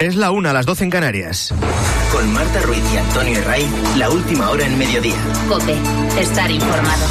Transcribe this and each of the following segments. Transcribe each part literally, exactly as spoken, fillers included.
Es la una, a las doce en Canarias. Con Marta Ruiz y Antonio Herray, la última hora en mediodía. COPE, estar informado.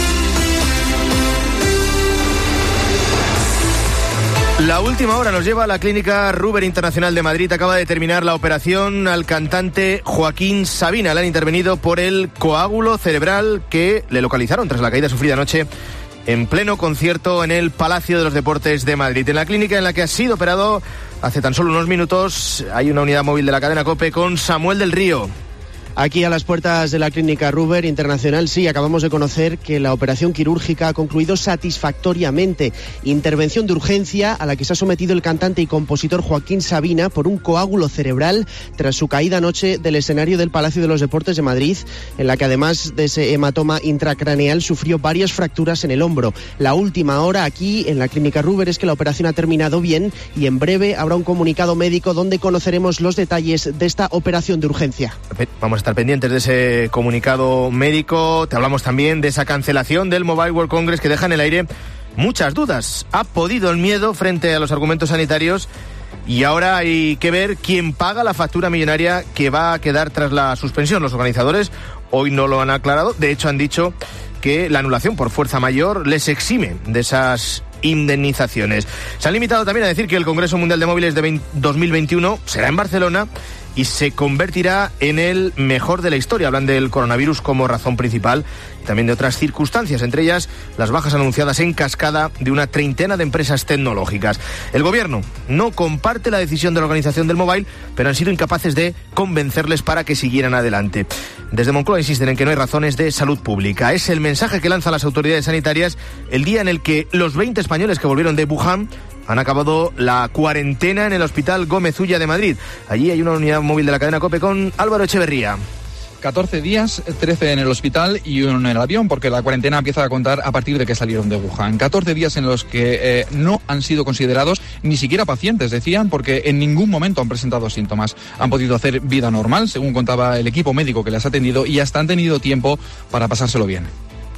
La última hora nos lleva a la Clínica Ruber Internacional de Madrid. Acaba de terminar la operación al cantante Joaquín Sabina. Le han intervenido por el coágulo cerebral que le localizaron tras la caída sufrida anoche en pleno concierto en el Palacio de los Deportes de Madrid. En la clínica en la que ha sido operado hace tan solo unos minutos hay una unidad móvil de la cadena COPE con Samuel del Río. Aquí a las puertas de la Clínica Ruber Internacional, sí, acabamos de conocer que la operación quirúrgica ha concluido satisfactoriamente. Intervención de urgencia a la que se ha sometido el cantante y compositor Joaquín Sabina por un coágulo cerebral tras su caída anoche del escenario del Palacio de los Deportes de Madrid, en la que además de ese hematoma intracraneal sufrió varias fracturas en el hombro. La última hora aquí en la Clínica Ruber es que la operación ha terminado bien y en breve habrá un comunicado médico donde conoceremos los detalles de esta operación de urgencia. Vamos a estar pendientes de ese comunicado médico. Te hablamos también de esa cancelación del Mobile World Congress que deja en el aire muchas dudas. ¿Ha podido el miedo frente a los argumentos sanitarios? Y ahora hay que ver quién paga la factura millonaria que va a quedar tras la suspensión. Los organizadores hoy no lo han aclarado. De hecho, han dicho que la anulación por fuerza mayor les exime de esas indemnizaciones. Se han limitado también a decir que el Congreso Mundial de Móviles de dos mil veintiuno será en Barcelona y se convertirá en el mejor de la historia. Hablan del coronavirus como razón principal y también de otras circunstancias, entre ellas las bajas anunciadas en cascada de una treintena de empresas tecnológicas. El gobierno no comparte la decisión de la organización del Mobile, pero han sido incapaces de convencerles para que siguieran adelante. Desde Moncloa insisten en que no hay razones de salud pública. Es el mensaje que lanzan las autoridades sanitarias el día en el que los veinte españoles que volvieron de Wuhan han acabado la cuarentena en el Hospital Gómez Ulla de Madrid. Allí hay una unidad móvil de la cadena COPE con Álvaro Echeverría. catorce días, trece en el hospital y uno en el avión, porque la cuarentena empieza a contar a partir de que salieron de Wuhan. catorce días en los que eh, no han sido considerados ni siquiera pacientes, decían, porque en ningún momento han presentado síntomas. Han podido hacer vida normal, según contaba el equipo médico que les ha atendido, y hasta han tenido tiempo para pasárselo bien.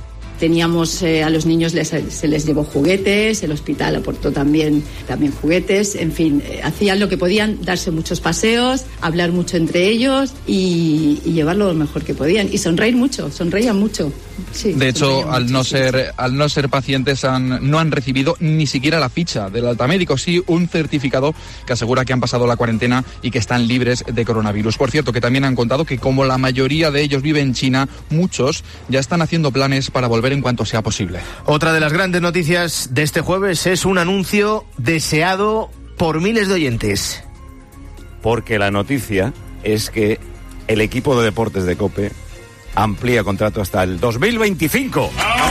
Teníamos eh, a los niños les, se les llevó juguetes, el hospital aportó también, también juguetes, en fin, eh, hacían lo que podían, darse muchos paseos, hablar mucho entre ellos y, y llevarlo lo mejor que podían y sonreír mucho, sonreían mucho. Sí, de hecho, al no ser al no ser pacientes han, no han recibido ni siquiera la ficha del alta médico, sí un certificado que asegura que han pasado la cuarentena y que están libres de coronavirus. Por cierto, que también han contado que como la mayoría de ellos vive en China, muchos ya están haciendo planes para volver en cuanto sea posible. Otra de las grandes noticias de este jueves es un anuncio deseado por miles de oyentes. Porque la noticia es que el equipo de deportes de COPE amplía contrato hasta el dos mil veinticinco.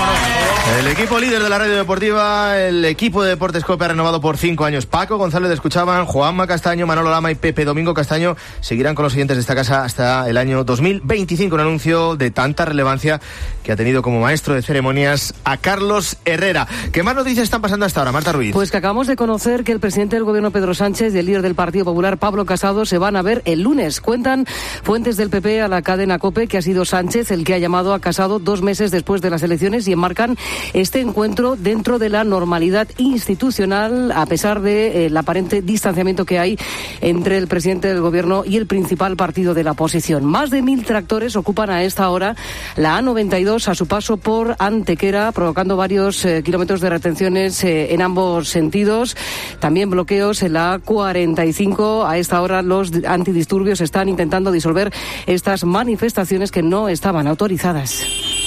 El equipo líder de la radio deportiva, el equipo de Deportes COPE ha renovado por cinco años. Paco González de Escuchaban, Juanma Castaño, Manolo Lama y Pepe Domingo Castaño seguirán con los siguientes de esta casa hasta el año dos mil veinticinco. Un anuncio de tanta relevancia que ha tenido como maestro de ceremonias a Carlos Herrera. ¿Qué más noticias están pasando hasta ahora, Marta Ruiz? Pues que acabamos de conocer que el presidente del gobierno, Pedro Sánchez, y el líder del Partido Popular, Pablo Casado, se van a ver el lunes. Cuentan fuentes del P P a la cadena COPE que ha sido Sánchez el que ha llamado a Casado dos meses después de las elecciones y enmarcan este encuentro dentro de la normalidad institucional, a pesar de eh, el aparente distanciamiento que hay entre el presidente del gobierno y el principal partido de la oposición. Más de mil tractores ocupan a esta hora la A noventa y dos a su paso por Antequera, provocando varios eh, kilómetros de retenciones eh, en ambos sentidos. También bloqueos en la A cuarenta y cinco. A esta hora los antidisturbios están intentando disolver estas manifestaciones que no estaban autorizadas.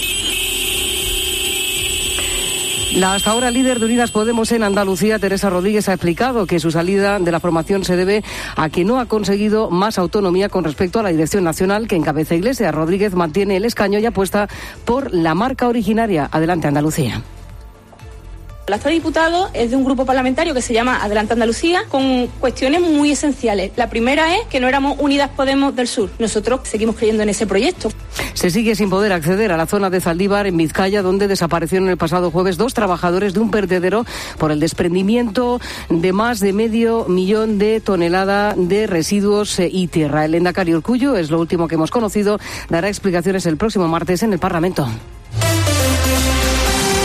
La hasta ahora líder de Unidas Podemos en Andalucía, Teresa Rodríguez, ha explicado que su salida de la formación se debe a que no ha conseguido más autonomía con respecto a la dirección nacional que encabeza Iglesias. Rodríguez mantiene el escaño y apuesta por la marca originaria. Adelante, Andalucía. El actual diputado es de un grupo parlamentario que se llama Adelante Andalucía, con cuestiones muy esenciales. La primera es que no éramos Unidas Podemos del Sur. Nosotros seguimos creyendo en ese proyecto. Se sigue sin poder acceder a la zona de Zaldívar, en Vizcaya, donde desaparecieron el pasado jueves dos trabajadores de un vertedero por el desprendimiento de más de medio millón de toneladas de residuos y tierra. El lehendakari Urkullu, es lo último que hemos conocido, dará explicaciones el próximo martes en el Parlamento.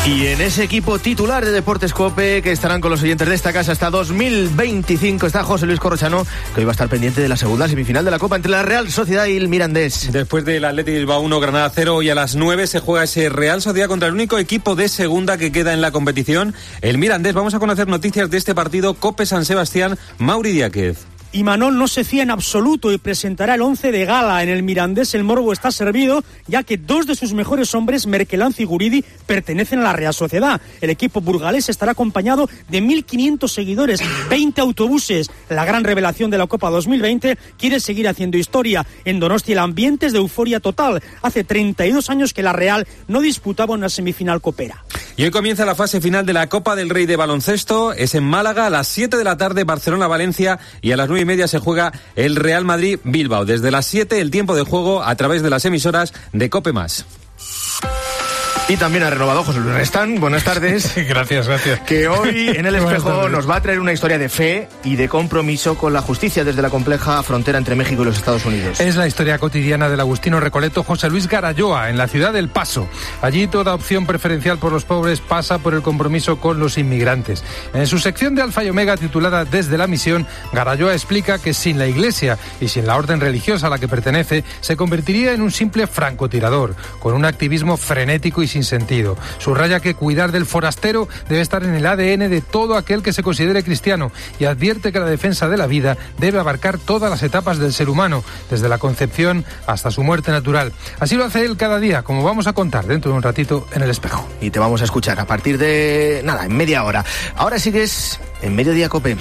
Y en ese equipo titular de Deportes COPE, que estarán con los oyentes de esta casa hasta dos mil veinticinco, está José Luis Corrochano, que hoy va a estar pendiente de la segunda semifinal de la Copa entre la Real Sociedad y el Mirandés. Después del Athletic Bilbao uno, Granada cero, hoy a las nueve se juega ese Real Sociedad contra el único equipo de segunda que queda en la competición, el Mirandés. Vamos a conocer noticias de este partido. COPE San Sebastián, Mauri Díaz. Imanol no se fía en absoluto y presentará el once de gala. En el Mirandés el morbo está servido, ya que dos de sus mejores hombres, Merkelanz y Guridi, pertenecen a la Real Sociedad. El equipo burgalés estará acompañado de mil quinientos seguidores, veinte autobuses. La gran revelación de la Copa dos mil veinte quiere seguir haciendo historia. En Donosti el ambiente es de euforia total. Hace treinta y dos años que la Real no disputaba una semifinal copera. Y hoy comienza la fase final de la Copa del Rey de baloncesto. Es en Málaga a las siete de la tarde, Barcelona-Valencia, y a las nueve y media se juega el Real Madrid-Bilbao. Desde las siete el tiempo de juego a través de las emisoras de COPE más. Y también ha renovado José Luis Restán. Buenas tardes. Gracias, gracias. Que hoy en El Espejo nos va a traer una historia de fe y de compromiso con la justicia desde la compleja frontera entre México y los Estados Unidos. Es la historia cotidiana del agustino recoleto José Luis Garayoa, en la ciudad del Paso. Allí toda opción preferencial por los pobres pasa por el compromiso con los inmigrantes. En su sección de Alfa y Omega titulada Desde la Misión, Garayoa explica que sin la Iglesia y sin la orden religiosa a la que pertenece, se convertiría en un simple francotirador, con un activismo frenético y sin sentido. Subraya que cuidar del forastero debe estar en el A D N de todo aquel que se considere cristiano y advierte que la defensa de la vida debe abarcar todas las etapas del ser humano, desde la concepción hasta su muerte natural. Así lo hace él cada día, como vamos a contar dentro de un ratito en El Espejo. Y te vamos a escuchar a partir de, nada, en media hora. Ahora sigues en Mediodía COPE.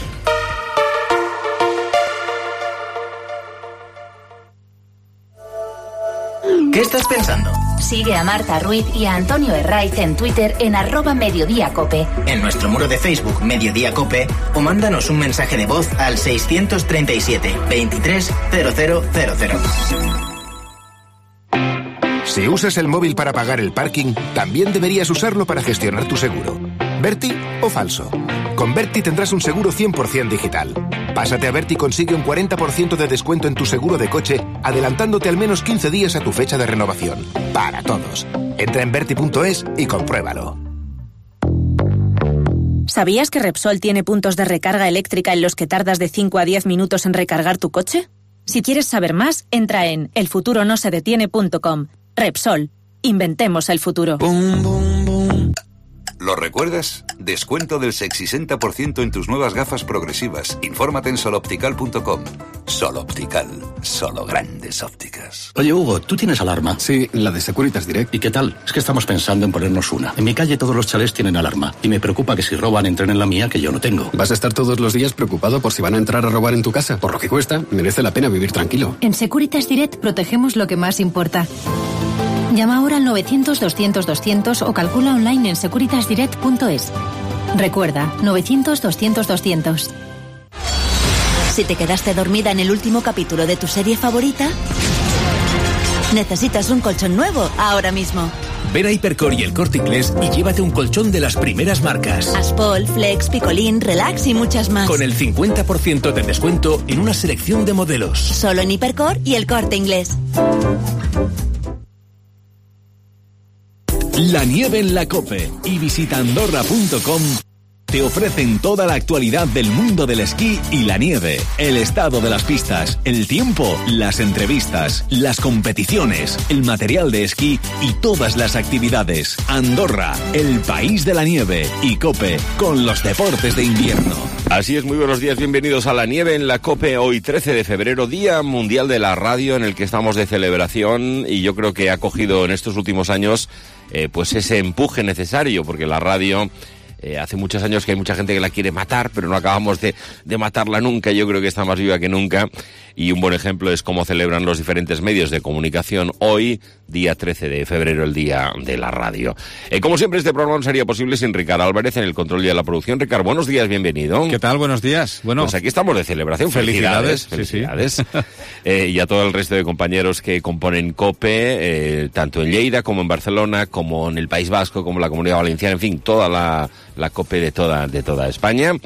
¿Qué estás pensando? Sigue a Marta Ruiz y a Antonio Herraiz en Twitter en arroba Mediodía Cope. En nuestro muro de Facebook Mediodía Cope o mándanos un mensaje de voz al seiscientos treinta y siete, veintitrés, cero cero cero cero. Si usas el móvil para pagar el parking, también deberías usarlo para gestionar tu seguro. ¿Berti o falso? Con Berti tendrás un seguro cien por ciento digital. Pásate a Berti y consigue un cuarenta por ciento de descuento en tu seguro de coche, adelantándote al menos quince días a tu fecha de renovación. Para todos. Entra en berti punto es y compruébalo. ¿Sabías que Repsol tiene puntos de recarga eléctrica en los que tardas de cinco a diez minutos en recargar tu coche? Si quieres saber más, entra en el futuro no se detiene punto com. Repsol. Inventemos el futuro. Boom, boom, boom. ¿Lo recuerdas? Descuento del sesenta por ciento en tus nuevas gafas progresivas. Infórmate en sol optical punto com. Sol Optical. Solo grandes ópticas. Oye, Hugo, ¿tú tienes alarma? Sí, la de Securitas Direct. ¿Y qué tal? Es que estamos pensando en ponernos una. En mi calle todos los chalés tienen alarma. Y me preocupa que si roban entren en la mía, que yo no tengo. ¿Vas a estar todos los días preocupado por si van a entrar a robar en tu casa? Por lo que cuesta, merece la pena vivir tranquilo. En Securitas Direct protegemos lo que más importa. Llama ahora al novecientos, doscientos, doscientos o calcula online en securitas direct punto es. Recuerda, novecientos, doscientos, doscientos. Si te quedaste dormida en el último capítulo de tu serie favorita, necesitas un colchón nuevo ahora mismo. Ven a Hipercor y El Corte Inglés y llévate un colchón de las primeras marcas. Aspol, Flex, Picolín, Relax y muchas más. Con el cincuenta por ciento de descuento en una selección de modelos. Solo en Hipercor y El Corte Inglés. La nieve en la COPE y visita andorra punto com te ofrecen toda la actualidad del mundo del esquí y la nieve, el estado de las pistas, el tiempo, las entrevistas, las competiciones, el material de esquí y todas las actividades. Andorra, el país de la nieve, y COPE con los deportes de invierno. Así es, muy buenos días, bienvenidos a la nieve en la COPE. Hoy trece de febrero, Día Mundial de la Radio, en el que estamos de celebración, y yo creo que ha cogido en estos últimos años eh, pues ese empuje necesario, porque la radio eh, hace muchos años que hay mucha gente que la quiere matar, pero no acabamos de, de matarla nunca. Yo creo que está más viva que nunca, y un buen ejemplo es cómo celebran los diferentes medios de comunicación hoy, día trece de febrero, el Día de la Radio. Eh, como siempre, este programa no sería posible sin Ricardo Álvarez en el control y de la producción. Ricardo, buenos días, bienvenido. ¿Qué tal? Buenos días. Bueno, pues aquí estamos de celebración. Felicidades. Felicidades. Sí, sí. eh, y a todo el resto de compañeros que componen COPE, eh, tanto en Lleida como en Barcelona, como en el País Vasco, como en la Comunidad Valenciana, en fin, toda la, la COPE de toda, de toda España.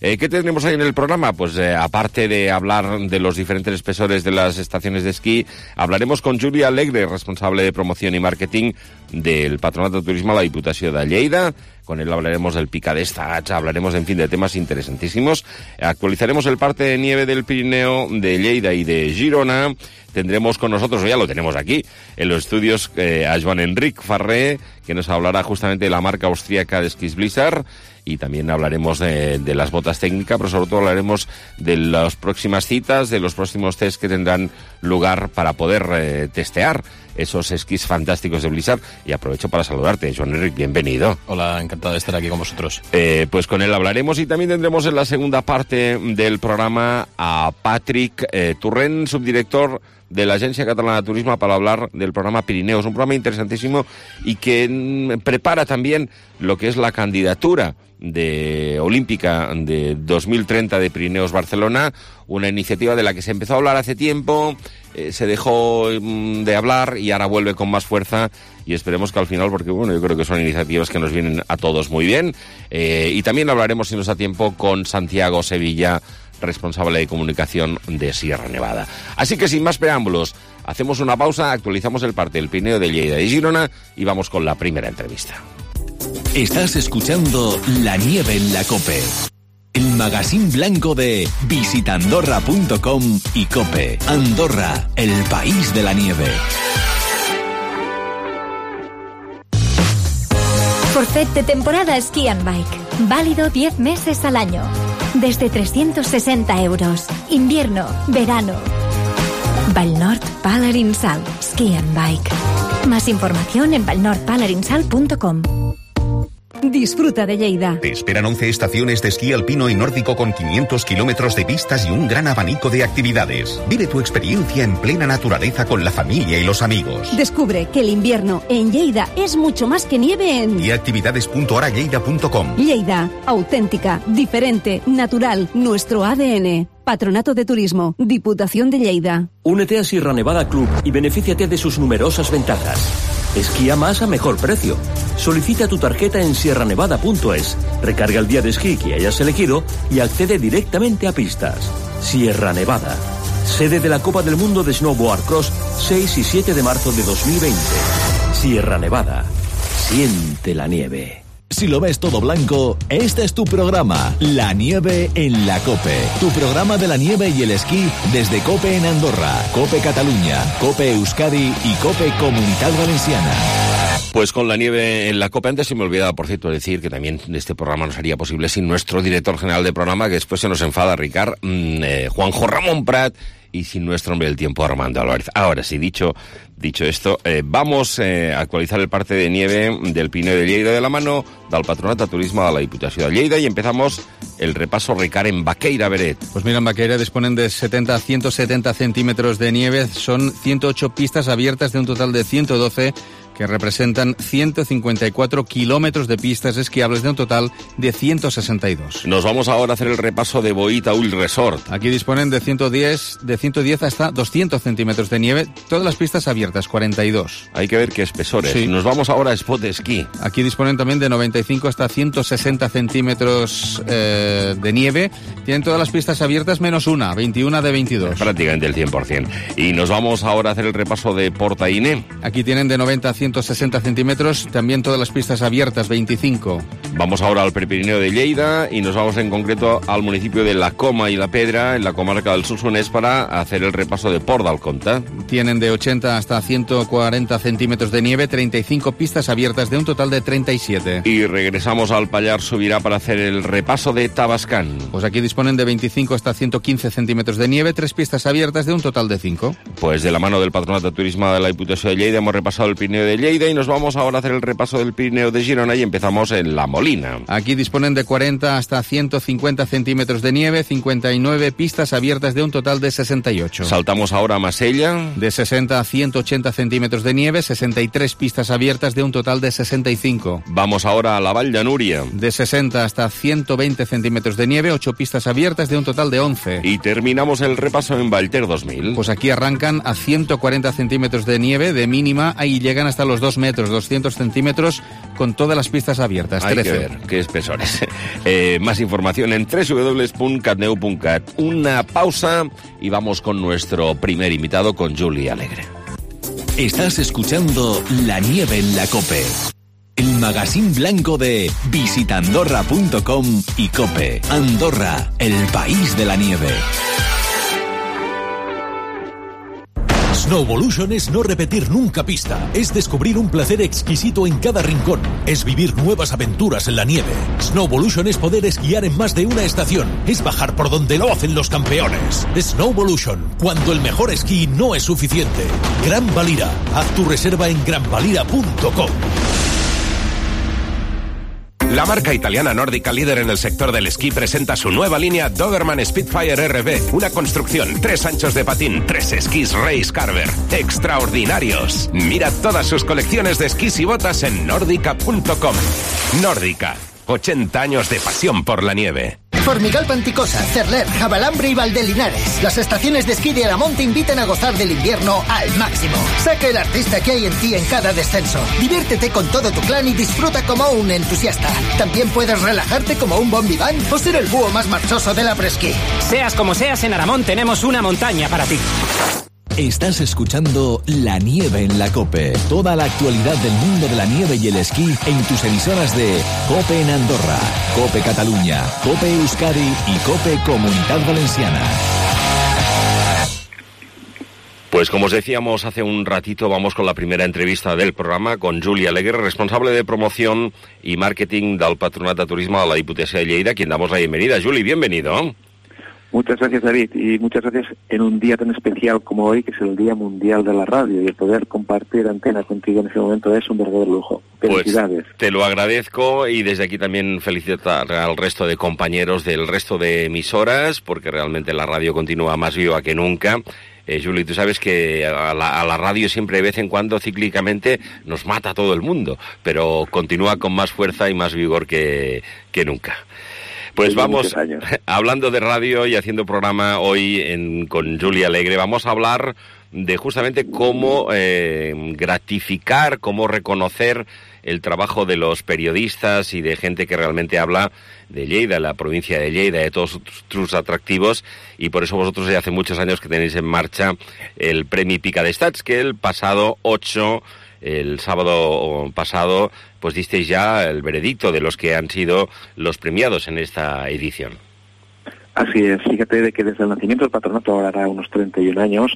Eh, ¿Qué tendremos ahí en el programa? Pues eh, aparte de hablar de los diferentes espesores de las estaciones de esquí, hablaremos con Julia Alegre, responsable de promoción y marketing del Patronato de Turismo de la Diputación de Lleida. Con él hablaremos del Pica d'Estats, hablaremos, en fin, de temas interesantísimos. Actualizaremos el parte de nieve del Pirineo, de Lleida y de Girona. Tendremos con nosotros, o ya lo tenemos aquí, en los estudios, eh, a Joan Enric Farré, que nos hablará justamente de la marca austríaca de esquís Blizzard. Y también hablaremos de, de las botas técnicas, pero sobre todo hablaremos de las próximas citas, de los próximos test que tendrán lugar para poder eh, testear esos esquís fantásticos de Blizzard. Y aprovecho para saludarte, Joan Enric, bienvenido. Hola, encantado de estar aquí con vosotros. Eh, pues con él hablaremos y también tendremos en la segunda parte del programa a Patrick eh, Turren, subdirector de la Agencia Catalana de Turismo, para hablar del programa Pirineos, un programa interesantísimo y que mm, prepara también lo que es la candidatura de olímpica de dos mil treinta de Pirineos Barcelona, una iniciativa de la que se empezó a hablar hace tiempo, eh, se dejó mm, de hablar y ahora vuelve con más fuerza, y esperemos que al final, porque bueno, yo creo que son iniciativas que nos vienen a todos muy bien. Eh, y también hablaremos, si nos da tiempo, con Santiago Sevilla, responsable de comunicación de Sierra Nevada. Así que sin más preámbulos, hacemos una pausa, actualizamos el parte del Pirineo de Lleida y Girona y vamos con la primera entrevista. Estás escuchando La Nieve en la COPE, el magazín blanco de visita andorra punto com y COPE. Andorra, el país de la nieve. Forfait de temporada Ski and Bike. Válido diez meses al año. Desde trescientos sesenta euros. Invierno, verano. Valnord Palarinsal Ski and Bike. Más información en valnord palarinsal punto com. Disfruta de Lleida. Te esperan once estaciones de esquí alpino y nórdico con quinientos kilómetros de pistas y un gran abanico de actividades. Vive tu experiencia en plena naturaleza con la familia y los amigos. Descubre que el invierno en Lleida es mucho más que nieve en... y actividades punto ara lleida punto com. Lleida, auténtica, diferente, natural, nuestro A D N. Patronato de Turismo, Diputación de Lleida. Únete a Sierra Nevada Club y benefíciate de sus numerosas ventajas. Esquía más a mejor precio. Solicita tu tarjeta en sierra nevada punto es, recarga el día de esquí que hayas elegido y accede directamente a pistas. Sierra Nevada, sede de la Copa del Mundo de Snowboard Cross, seis y siete de marzo de dos mil veinte. Sierra Nevada, siente la nieve. Si lo ves todo blanco, este es tu programa, La Nieve en la COPE. Tu programa de la nieve y el esquí desde COPE en Andorra, COPE Cataluña, COPE Euskadi y COPE Comunitat Valenciana. Pues con la nieve en la COPE, antes se me olvidaba, por cierto, decir que también este programa no sería posible sin nuestro director general de programa, que después se nos enfada, Ricard, mmm, eh, Juanjo Ramón Prat, y sin nuestro hombre del tiempo, Armando Álvarez. Ahora sí, dicho dicho esto, eh, vamos eh, a actualizar el parte de nieve del Pirineo de Lleida de la mano del Patronato de Turismo de la Diputación de Lleida, y empezamos el repaso, Ricard, en Baqueira, Beret. Pues mira, en Baqueira disponen de setenta a ciento setenta centímetros de nieve, son ciento ocho pistas abiertas de un total de ciento doce, que representan ciento cincuenta y cuatro kilómetros de pistas esquiables de un total de ciento sesenta y dos. Nos vamos ahora a hacer el repaso de Boita Ul Resort. Aquí disponen de ciento diez, de ciento diez hasta doscientos centímetros de nieve, todas las pistas abiertas, cuarenta y dos. Hay que ver qué espesores. Sí. Nos vamos ahora a Spot Ski. Aquí disponen también de noventa y cinco hasta ciento sesenta centímetros eh, de nieve. Tienen todas las pistas abiertas menos una, veintiuna de veintidós. Prácticamente el cien por ciento. Y nos vamos ahora a hacer el repaso de Portaine. Aquí tienen de noventa a ciento sesenta centímetros, también todas las pistas abiertas, veinticinco. Vamos ahora al Prepirineo de Lleida y nos vamos en concreto al municipio de La Coma y La Pedra, en la comarca del Solsonès, para hacer el repaso de Port d'Alconta. Tienen de ochenta hasta ciento cuarenta centímetros de nieve, treinta y cinco pistas abiertas de un total de treinta y siete. Y regresamos al Pallar Sobirá para hacer el repaso de Tabascan. Pues aquí disponen de veinticinco hasta ciento quince centímetros de nieve, tres pistas abiertas de un total de cinco. Pues de la mano del Patronato de Turismo de la Diputación de Lleida hemos repasado el Pirineo de Lleida y nos vamos ahora a hacer el repaso del Pirineo de Girona y empezamos en La Molina. Aquí disponen de cuarenta hasta ciento cincuenta centímetros de nieve, cincuenta y nueve pistas abiertas de un total de sesenta y ocho. Saltamos ahora a Masella. De sesenta a ciento ochenta centímetros de nieve, sesenta y tres pistas abiertas de un total de sesenta y cinco. Vamos ahora a la Vall de Núria. De sesenta hasta ciento veinte centímetros de nieve, ocho pistas abiertas de un total de once. Y terminamos el repaso en Valter dos mil. Pues aquí arrancan a ciento cuarenta centímetros de nieve de mínima y llegan hasta hasta los dos metros, doscientos centímetros, con todas las pistas abiertas. Hay trece. que ver qué espesores. eh, más información en doble u doble u doble u punto catneu punto cat. Una pausa y vamos con nuestro primer invitado, con Juli Alegre. Estás escuchando La Nieve en la COPE, el magazín blanco de visita andorra punto com y COPE. Andorra, el país de la nieve. Snowvolution es no repetir nunca pista, es descubrir un placer exquisito en cada rincón, es vivir nuevas aventuras en la nieve. Snowvolution es poder esquiar en más de una estación, es bajar por donde lo hacen los campeones. Snowvolution, cuando el mejor esquí no es suficiente. Gran Valira, haz tu reserva en gran valira punto com. La marca italiana nórdica líder en el sector del esquí presenta su nueva línea Doberman Spitfire R B. Una construcción, tres anchos de patín, tres esquís Race Carver. ¡Extraordinarios! Mira todas sus colecciones de esquís y botas en nórdica punto com. Nórdica, ochenta años de pasión por la nieve. Formigal Panticosa, Cerler, Jabalambre y Valdelinares. Las estaciones de esquí de Aramón te invitan a gozar del invierno al máximo. Saca el artista que hay en ti en cada descenso. Diviértete con todo tu clan y disfruta como un entusiasta. También puedes relajarte como un bon vivant o ser el búho más marchoso de la presquí. Seas como seas, en Aramón tenemos una montaña para ti. Estás escuchando La Nieve en la COPE. Toda la actualidad del mundo de la nieve y el esquí en tus emisoras de COPE en Andorra, COPE Cataluña, COPE Euskadi y COPE Comunidad Valenciana. Pues como os decíamos hace un ratito, vamos con la primera entrevista del programa con Juli Alegre, responsable de promoción y marketing del Patronat de Turismo de la Diputación de Lleida, a quien damos la bienvenida. Juli, bienvenido. Muchas gracias, David, y muchas gracias en un día tan especial como hoy, que es el Día Mundial de la Radio, y el poder compartir antena contigo en ese momento es un verdadero lujo. Felicidades. Pues te lo agradezco, y desde aquí también felicitar al resto de compañeros del resto de emisoras, porque realmente la radio continúa más viva que nunca. Eh, Juli, tú sabes que a la, a la radio siempre de vez en cuando cíclicamente nos mata a todo el mundo, pero continúa con más fuerza y más vigor que, que nunca. Pues vamos, hablando de radio y haciendo programa hoy en, con Juli Alegre, vamos a hablar de justamente cómo eh, gratificar, cómo reconocer el trabajo de los periodistas y de gente que realmente habla de Lleida, la provincia de Lleida, de todos sus atractivos, y por eso vosotros ya hace muchos años que tenéis en marcha el Premi Pica d'Estats, que el pasado ocho, el sábado pasado, pues disteis ya el veredicto de los que han sido los premiados en esta edición. Así es, fíjate de que desde el nacimiento del patronato, ahora hará unos treinta y un años,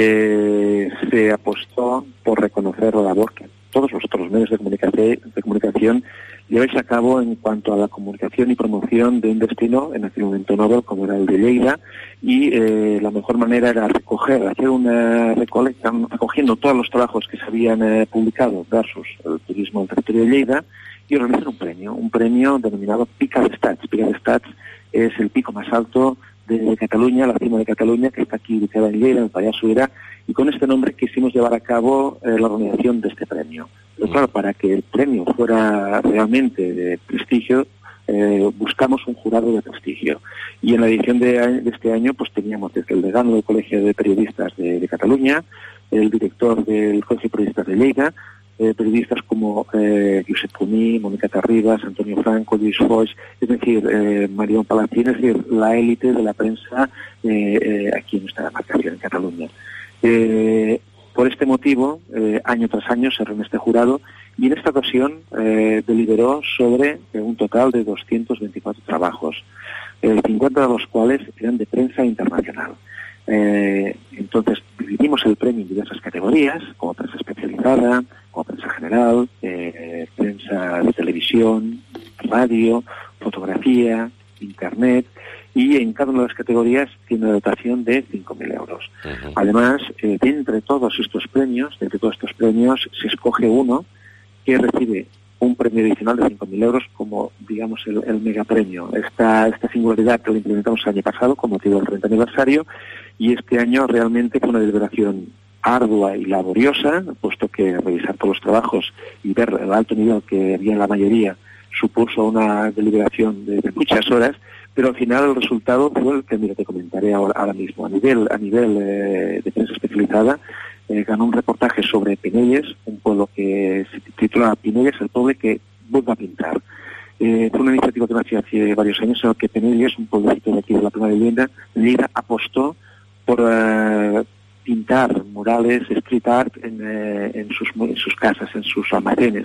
eh, se apostó por reconocer la labor que todos los otros medios de comunicación, de comunicación lleváis a cabo en cuanto a la comunicación y promoción de un destino, en aquel momento novel, como era el de Lleida, y eh, la mejor manera era recoger, hacer una recolecta, recogiendo todos los trabajos que se habían eh, publicado versus el turismo del territorio de Lleida, y organizar un premio, un premio denominado Pica d'Estats. Pica d'Estats es el pico más alto de Cataluña, la cima de Cataluña, que está aquí ubicada en Lleida, en el Pallars Sobirà, y con este nombre quisimos llevar a cabo eh, la organización de este premio. Pero claro, para que el premio fuera realmente de prestigio, eh, buscamos un jurado de prestigio. Y en la edición de, de este año, pues teníamos desde el decano del Colegio de Periodistas de, de Cataluña, el director del Colegio de Periodistas de Lleida, eh, periodistas como eh, Josep Puní, Mónica Terribas, Antonio Franco, Luis Foix, es decir, eh, Marión Palacín, es decir, la élite de la prensa eh, eh, aquí en nuestra demarcación, en Cataluña. Eh, por este motivo, eh, año tras año se reúne este jurado, y en esta ocasión eh, deliberó sobre eh, un total de doscientos veinticuatro trabajos, eh, cincuenta de los cuales eran de prensa internacional. Eh, entonces dividimos el premio en diversas categorías, como prensa especializada, como prensa general, eh, prensa de televisión, radio, fotografía, internet, y en cada una de las categorías tiene una dotación de cinco mil euros. Uh-huh. Además, eh, de entre todos estos premios, de entre todos estos premios, se escoge uno que recibe un premio adicional de cinco mil euros como, digamos, el, el megapremio. Esta, esta singularidad que lo implementamos el año pasado con motivo del treinta aniversario, y este año realmente fue una deliberación ardua y laboriosa, puesto que revisar todos los trabajos y ver el alto nivel que había en la mayoría supuso una deliberación de, de muchas horas, pero al final el resultado fue el que, mira, te comentaré ahora, ahora mismo. A nivel, a nivel eh, de prensa especializada, eh, ganó un reportaje sobre Penelles, un pueblo que se titula Penelles, el pueblo que vuelve a pintar. Eh, fue una iniciativa que nació hace varios años en la que Penelles, un pueblecito de aquí de la Plana de Lleida, Lleida apostó por uh, pintar murales, street art en, eh, en, sus, en sus casas, en sus almacenes,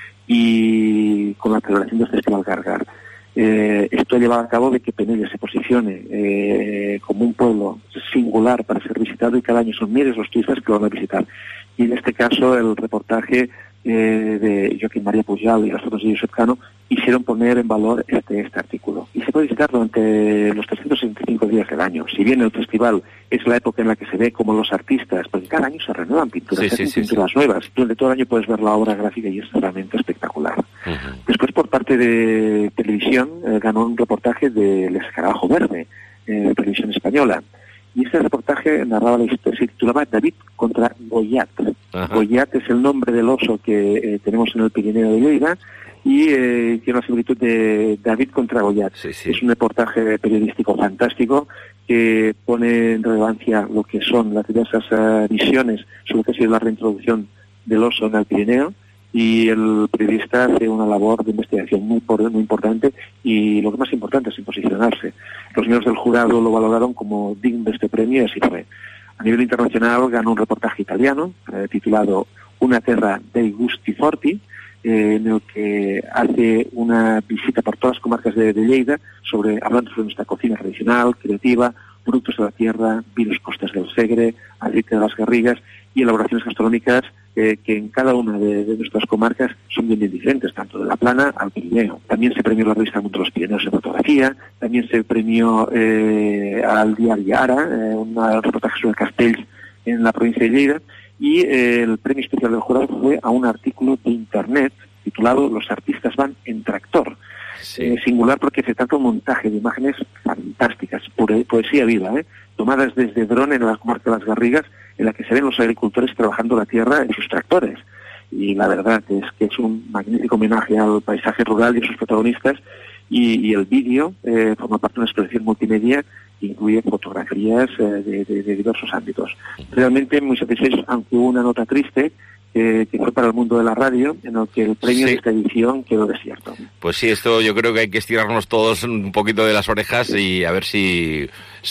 y con la celebración del Festival Gargar. Eh, esto ha llevado a cabo de que Penelles se posicione eh, como un pueblo singular para ser visitado, y cada año son miles los turistas que lo van a visitar. Y en este caso el reportaje eh, de Joaquín María Pujal y las fotos de Josep Cano hicieron poner en valor este, este artículo. Y se puede visitar durante los trescientos sesenta y cinco días del año. Si bien el festival es la época en la que se ve como los artistas, porque cada año se renuevan pinturas, sí, se hacen sí, sí, pinturas sí. nuevas. Durante todo el año puedes ver la obra gráfica y es realmente espectacular. Uh-huh. Después, por parte de televisión, eh, ganó un reportaje del Escarabajo Verde, eh, de televisión española. Y este reportaje narraba la historia, se titulaba David contra Goyat. Ajá. Goyat es el nombre del oso que eh, tenemos en el Pirineo de Lleida, y eh, tiene una similitud de David contra Goyat. Sí, sí. Es un reportaje periodístico fantástico que pone en relevancia lo que son las diversas uh, visiones sobre lo que ha sido la reintroducción del oso en el Pirineo, y el periodista hace una labor de investigación muy, muy importante, y lo que más importante es posicionarse. Los miembros del jurado lo valoraron como digno de este premio, y así fue. A nivel internacional ganó un reportaje italiano eh, titulado Una terra dei gusti forti, eh, en el que hace una visita por todas las comarcas de, de Lleida, sobre, hablando sobre nuestra cocina tradicional, creativa, productos de la tierra, vinos costas del Segre, aceite de las Garrigas y elaboraciones gastronómicas eh, que en cada una de, de nuestras comarcas son bien, bien diferentes, tanto de la Plana al Pirineo. También se premió la revista Mundo de los Pirineos en fotografía, también se premió eh, al diario Ara, eh, un reportaje sobre castells en la provincia de Lleida, y eh, el premio especial del jurado fue a un artículo de internet titulado Los artistas van en tractor. Sí. Eh, singular porque se trata de un montaje de imágenes fantásticas, po- poesía viva, ¿eh? tomadas desde dron en la comarca de las Garrigas, en la que se ven los agricultores trabajando la tierra en sus tractores. Y la verdad es que es un magnífico homenaje al paisaje rural y a sus protagonistas, y, y el vídeo eh, forma parte de una exposición multimedia que incluye fotografías eh, de, de, de diversos ámbitos. Realmente muy satisfechos, aunque hubo una nota triste, Eh, que fue para el mundo de la radio, en el que el premio sí. de esta edición quedó desierto. Pues sí, esto yo creo que hay que estirarnos todos un poquito de las orejas y a ver si,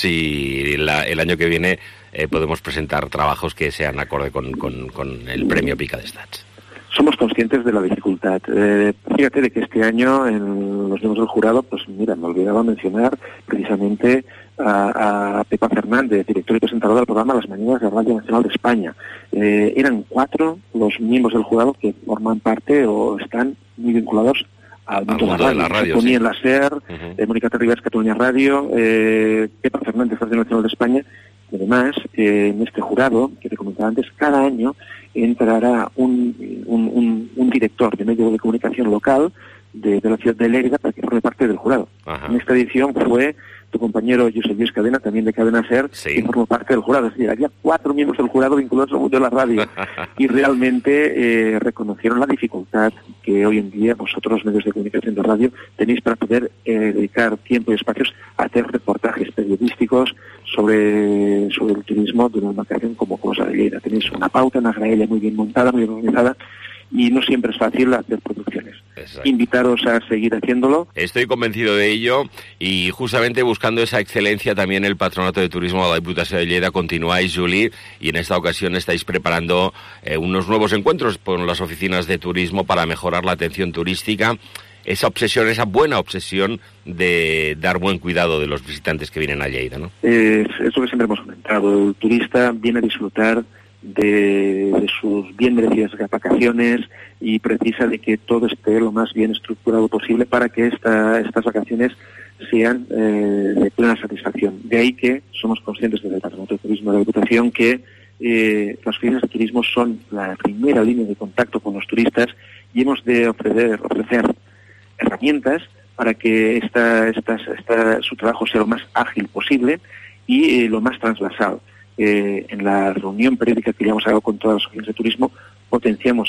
si la, el año que viene eh, podemos presentar trabajos que sean acorde con, con, con el premio Pica de Stats. Somos conscientes de la dificultad. Eh, fíjate de que este año en los miembros del jurado, pues mira, me olvidaba mencionar precisamente a, a Pepa Fernández, director y presentador del programa Las Mañanas de Radio Nacional de España. Eh, eran cuatro los miembros del jurado que forman parte o están muy vinculados al mundo, mundo de la radio. Tony Sí. en la SER, uh-huh. eh, Mónica Terribas, Cataluña Radio, eh, Pepa Fernández, Radio Nacional de España. Y además, eh, en este jurado, que te comentaba antes, cada año entrará un, un, un, un director de medio de comunicación local de, de la ciudad de Lleida para que forme parte del jurado. Ajá. En esta edición fue tu compañero Josep Luis Cadena, también de Cadena SER, sí. que formó parte del jurado. Es decir, había cuatro miembros del jurado vinculados al mundo de la radio y realmente eh, reconocieron la dificultad que hoy en día vosotros, los medios de comunicación de radio, tenéis para poder eh, dedicar tiempo y espacios a hacer reportajes periodísticos sobre, sobre el turismo de una embarcación como Cosa de Lleida. Tenéis una pauta, una graella muy bien montada, muy bien organizada, y no siempre es fácil hacer producciones. Exacto. Invitaros a seguir haciéndolo. Estoy convencido de ello, y justamente buscando esa excelencia también el Patronato de Turismo de la Diputación de Lleida continuáis, Juli, y en esta ocasión estáis preparando eh, unos nuevos encuentros con las oficinas de turismo para mejorar la atención turística. Esa obsesión, esa buena obsesión de dar buen cuidado de los visitantes que vienen a Lleida, ¿no? Es, es lo que siempre hemos comentado. El turista viene a disfrutar de, de sus bien merecidas vacaciones y precisa de que todo esté lo más bien estructurado posible para que esta, estas vacaciones sean eh, de plena satisfacción. De ahí que somos conscientes desde el Patronato de Turismo de la Diputación que eh, las oficinas de turismo son la primera línea de contacto con los turistas, y hemos de ofrecer, ofrecer herramientas para que esta, esta, esta, su trabajo sea lo más ágil posible y eh, lo más transversal. Eh, en la reunión periódica que llevamos a cabo con todas las oficinas de turismo potenciamos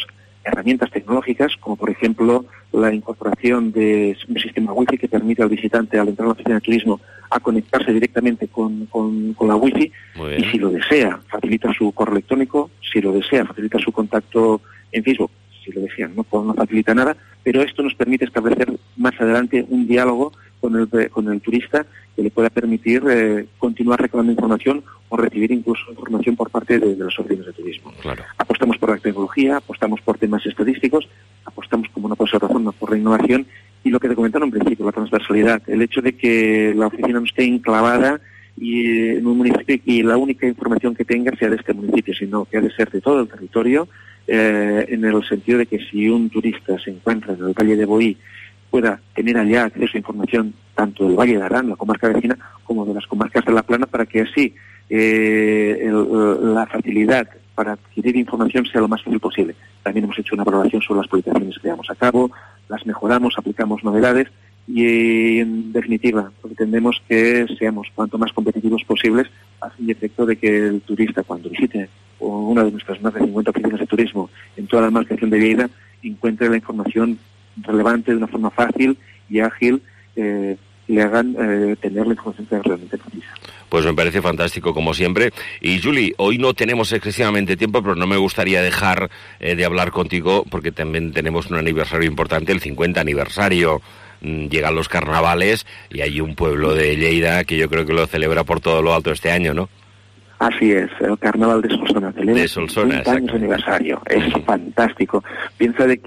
herramientas tecnológicas, como por ejemplo la incorporación de un sistema wifi que permite al visitante al entrar a la oficina de turismo a conectarse directamente con, con, con la wifi, y si lo desea facilita su correo electrónico, si lo desea facilita su contacto en Facebook, si lo desean, no, no facilita nada, pero esto nos permite establecer más adelante un diálogo con el, con el turista que le pueda permitir eh, continuar recabando información o recibir incluso información por parte de, de las oficinas de turismo. Claro. Apostamos por la tecnología, apostamos por temas estadísticos, apostamos, como no puede ser otra forma, por la innovación y lo que te comentaron en principio, la transversalidad, el hecho de que la oficina no esté enclavada y eh, en un municipio y la única información que tenga sea de este municipio, sino que ha de ser de todo el territorio, eh, en el sentido de que si un turista se encuentra en el Valle de Boí pueda tener allá acceso a información tanto del Valle de Arán, la comarca vecina, como de las comarcas de La Plana, para que así eh, el, la facilidad para adquirir información sea lo más fácil posible. También hemos hecho una valoración sobre las publicaciones que llevamos a cabo, las mejoramos, aplicamos novedades y, en definitiva, pretendemos que seamos cuanto más competitivos posibles, a fin y efecto de que el turista, cuando visite una de nuestras más de cincuenta oficinas de turismo en toda la demarcación de Lleida, encuentre la información relevante de una forma fácil y ágil, eh, le hagan eh, tener la información que realmente precisa. Pues me parece fantástico, como siempre. Y Juli, hoy no tenemos excesivamente tiempo, pero no me gustaría dejar eh, de hablar contigo, porque también tenemos un aniversario importante, el cincuenta aniversario. Mm, llegan los carnavales y hay un pueblo de Lleida que yo creo que lo celebra por todo lo alto este año, ¿no? Así es, el Carnaval de Solsona celebra de Solsona, cincuenta años de aniversario. Es fantástico. Piensa de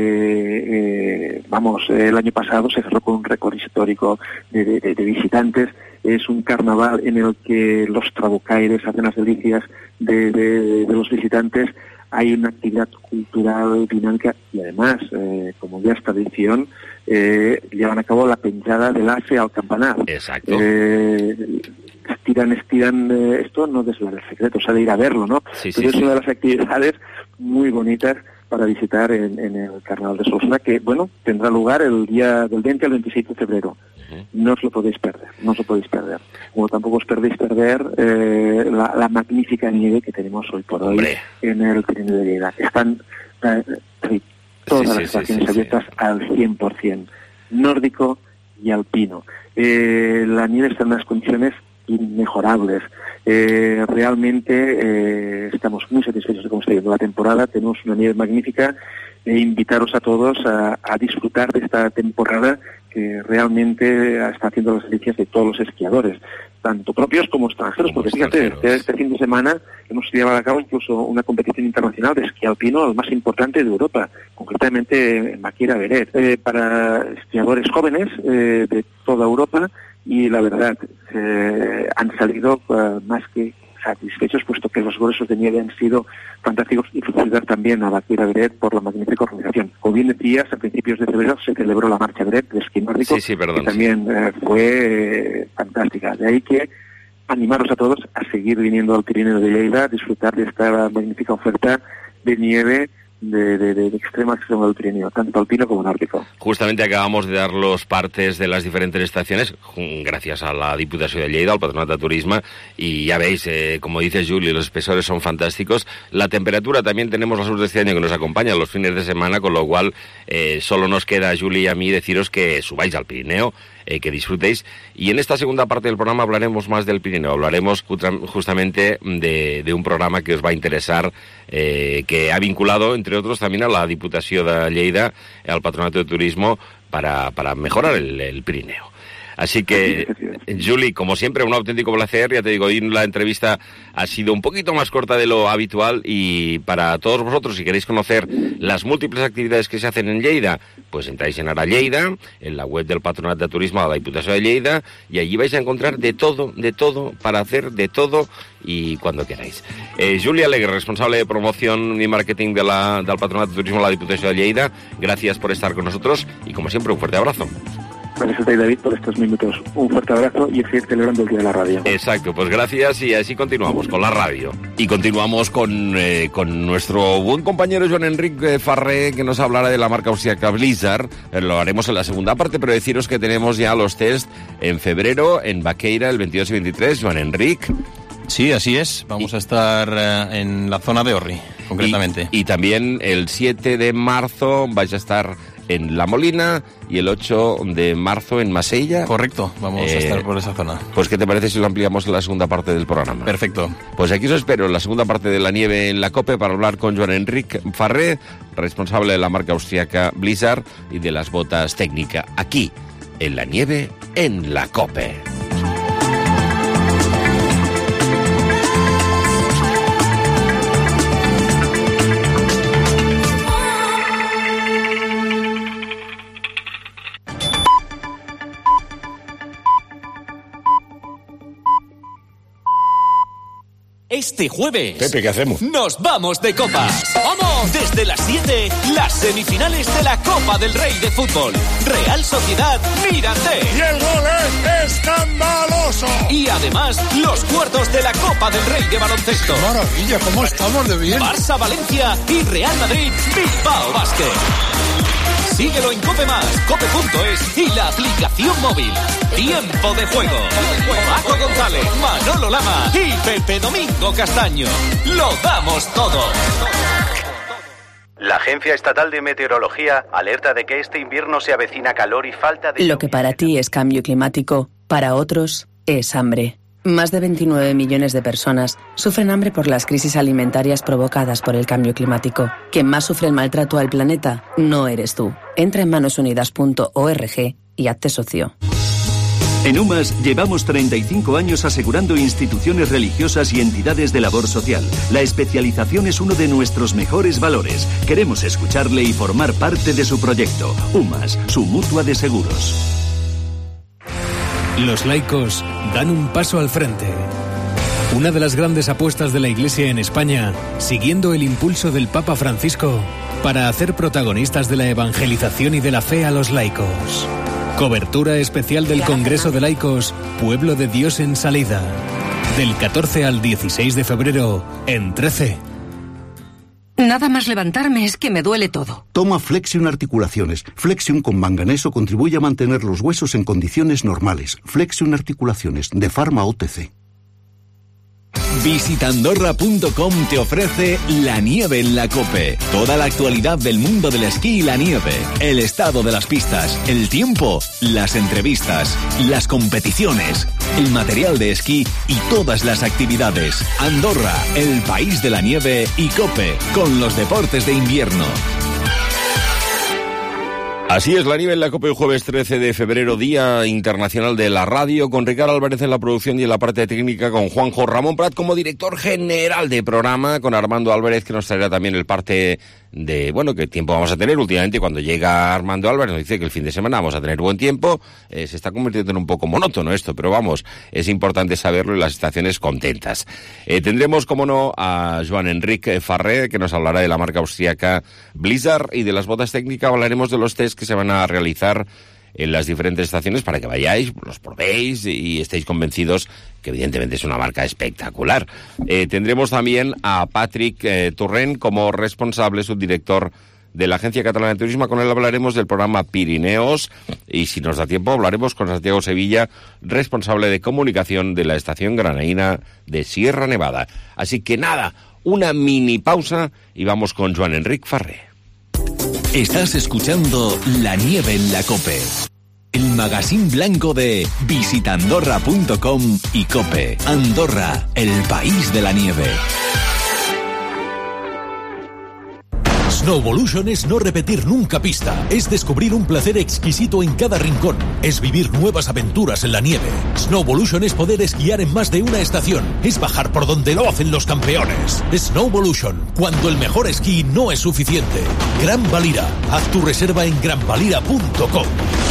que, eh, vamos, el año pasado se cerró con un récord histórico de, de, de visitantes. Es un carnaval en el que los trabucaires hacen las delicias de, de, de los visitantes. Hay una actividad cultural dinámica y además, eh, como ya es tradición, eh, llevan a cabo la penjada del ase al campanar. Exacto. Eh, estiran, estiran, eh, esto no desvelar el secreto, o sea, de ir a verlo, ¿no? Sí, Pero sí, es sí. una de las actividades muy bonitas para visitar en, en el Carnaval de Solsona, que, bueno, tendrá lugar el día del veinte al veintiséis de febrero. Uh-huh. No os lo podéis perder, no os lo podéis perder. Como tampoco os perdéis perder eh, la, la magnífica nieve que tenemos hoy por hoy Hombre. en el Pirineo de Lleida. Están eh, sí, todas Sí, sí, las sí, estaciones sí, sí. abiertas al cien por ciento, nórdico y alpino. Eh, la nieve está en unas condiciones inmejorables. Eh, realmente eh, estamos muy satisfechos de cómo está yendo la temporada, tenemos una nieve magnífica e invitaros a todos a, a disfrutar de esta temporada que realmente está haciendo las delicias de todos los esquiadores, tanto propios como extranjeros, porque fíjate, este, este fin de semana hemos llevado a cabo incluso una competición internacional de esquí alpino, el más importante de Europa, concretamente en Baqueira Beret, eh, para esquiadores jóvenes eh, de toda Europa, y la verdad eh, han salido uh, más que satisfechos, puesto que los gruesos de nieve han sido fantásticos, y felicitar también a Baqueira Beret por la magnífica organización. Como bien decías, a principios de febrero se celebró la Marcha Beret de esquí nórdico, Sí, sí, perdón, que también eh, fue eh, fantástica. De ahí que animaros a todos a seguir viniendo al Pirineo de Lleida, a disfrutar de esta magnífica oferta de nieve de, de, de, de extremo a extremo del Pirineo, tanto alpino como nórdico. Justamente acabamos de dar los partes de las diferentes estaciones, gracias a la Diputación de Lleida, al Patronat de Turisme, y ya veis, eh, como dice Juli, los espesores son fantásticos. La temperatura, también tenemos la suerte de este año que nos acompaña los fines de semana, con lo cual eh, solo nos queda a Juli y a mí deciros que subáis al Pirineo, eh, que disfrutéis. Y en esta segunda parte del programa hablaremos más del Pirineo, hablaremos justamente de, de un programa que os va a interesar, eh, que ha vinculado, entre otros, también a la Diputación de Lleida, al Patronato de Turismo, para, para mejorar el, el Pirineo. Así que, Juli, como siempre, un auténtico placer. Ya te digo, hoy la entrevista ha sido un poquito más corta de lo habitual, y para todos vosotros, si queréis conocer las múltiples actividades que se hacen en Lleida, pues entráis en Ara Lleida, en la web del Patronat de Turismo de la Diputación de Lleida, y allí vais a encontrar de todo, de todo, para hacer de todo y cuando queráis. Eh, Juli Alegre, responsable de promoción y marketing de la, del Patronat de Turismo de la Diputación de Lleida, gracias por estar con nosotros y, como siempre, un fuerte abrazo. Gracias a ti, David, por estos minutos. Un fuerte abrazo y seguir celebrando el Día de la Radio. Exacto, pues gracias, y así continuamos con la radio. Y continuamos con, eh, con nuestro buen compañero Joan Enric Farré, que nos hablará de la marca austríaca Blizzard. Eh, lo haremos en la segunda parte, pero deciros que tenemos ya los test en febrero en Baqueira, el veintidós y veintitrés. Joan Enric. Sí, así es. Vamos a estar eh, en la zona de Orri. concretamente. Y, y también el siete de marzo vais a estar en La Molina y el ocho de marzo en Masella. Correcto, vamos eh, a estar por esa zona. Pues ¿qué te parece si lo ampliamos en la segunda parte del programa? Perfecto. Pues aquí os espero en la segunda parte de La Nieve en la COPE para hablar con Joan Enric Farré, responsable de la marca austriaca Blizzard y de las botas Técnica, aquí en La Nieve en la COPE. Este jueves... Pepe, ¿qué hacemos? ¡Nos vamos de copas! ¡Vamos! Desde las siete, las semifinales de la Copa del Rey de Fútbol. Real Sociedad Mirandés. ¡Y el gol es escandaloso! Y además, los cuartos de la Copa del Rey de Baloncesto. ¡Maravilla! ¿Cómo estamos de bien? Barça Valencia y Real Madrid Bilbao Basket. Síguelo en Cope Más, cope punto es y la aplicación móvil. Tiempo de juego. Paco González, Manolo Lama y Pepe Domingo Castaño. Lo damos todo. La Agencia Estatal de Meteorología alerta de que este invierno se avecina calor y falta de... Lo que para ti es cambio climático, para otros es hambre. Más de veintinueve millones de personas sufren hambre por las crisis alimentarias provocadas por el cambio climático. Quien más sufre el maltrato al planeta no eres tú. Entra en manos unidas punto org y hazte socio. En UMAS llevamos treinta y cinco años asegurando instituciones religiosas y entidades de labor social. La especialización es uno de nuestros mejores valores. Queremos escucharle y formar parte de su proyecto. UMAS, su mutua de seguros. Los laicos dan un paso al frente. Una de las grandes apuestas de la Iglesia en España, siguiendo el impulso del Papa Francisco, para hacer protagonistas de la evangelización y de la fe a los laicos. Cobertura especial del Congreso de Laicos, Pueblo de Dios en Salida. Del catorce al dieciséis de febrero, en trece. Nada más levantarme es que me duele todo. Toma Flexion Articulaciones. Flexion con manganeso contribuye a mantener los huesos en condiciones normales. Flexion Articulaciones, de Pharma O T C. Visitandorra punto com te ofrece la nieve en la COPE. Toda la actualidad del mundo del esquí y la nieve. El estado de las pistas, el tiempo, las entrevistas, las competiciones, el material de esquí y todas las actividades. Andorra, el país de la nieve, y COPE, con los deportes de invierno. Así es, La Nieve en la COPE, el jueves trece de febrero, Día Internacional de la Radio, con Ricardo Álvarez en la producción y en la parte técnica, con Juanjo Ramón Prat como director general de programa, con Armando Álvarez, que nos traerá también el parte de, bueno, qué tiempo vamos a tener. Últimamente, cuando llega Armando Álvarez, nos dice que el fin de semana vamos a tener buen tiempo. Eh, se está convirtiendo en un poco monótono esto, pero vamos, es importante saberlo y las estaciones contentas. Eh, tendremos, como no, a Joan Enric Farré, que nos hablará de la marca austriaca Blizzard, y de las botas técnicas hablaremos de los test que se van a realizar en las diferentes estaciones para que vayáis, los probéis y estéis convencidos que evidentemente es una marca espectacular. Eh, tendremos también a Patrick eh, Turren como responsable, subdirector de la Agencia Catalana de Turismo. Con él hablaremos del programa Pirineos y, si nos da tiempo, hablaremos con Santiago Sevilla, responsable de comunicación de la estación granaína de Sierra Nevada. Así que nada, una mini pausa y vamos con Joan Enric Farré. Estás escuchando La Nieve en la COPE, el magazín blanco de Visitandorra punto com y COPE. Andorra, el país de la nieve. Snowvolution es no repetir nunca pista, es descubrir un placer exquisito en cada rincón, es vivir nuevas aventuras en la nieve. Snowvolution es poder esquiar en más de una estación, es bajar por donde lo hacen los campeones. Snowvolution, cuando el mejor esquí no es suficiente. Gran Valira, haz tu reserva en gran valira punto com.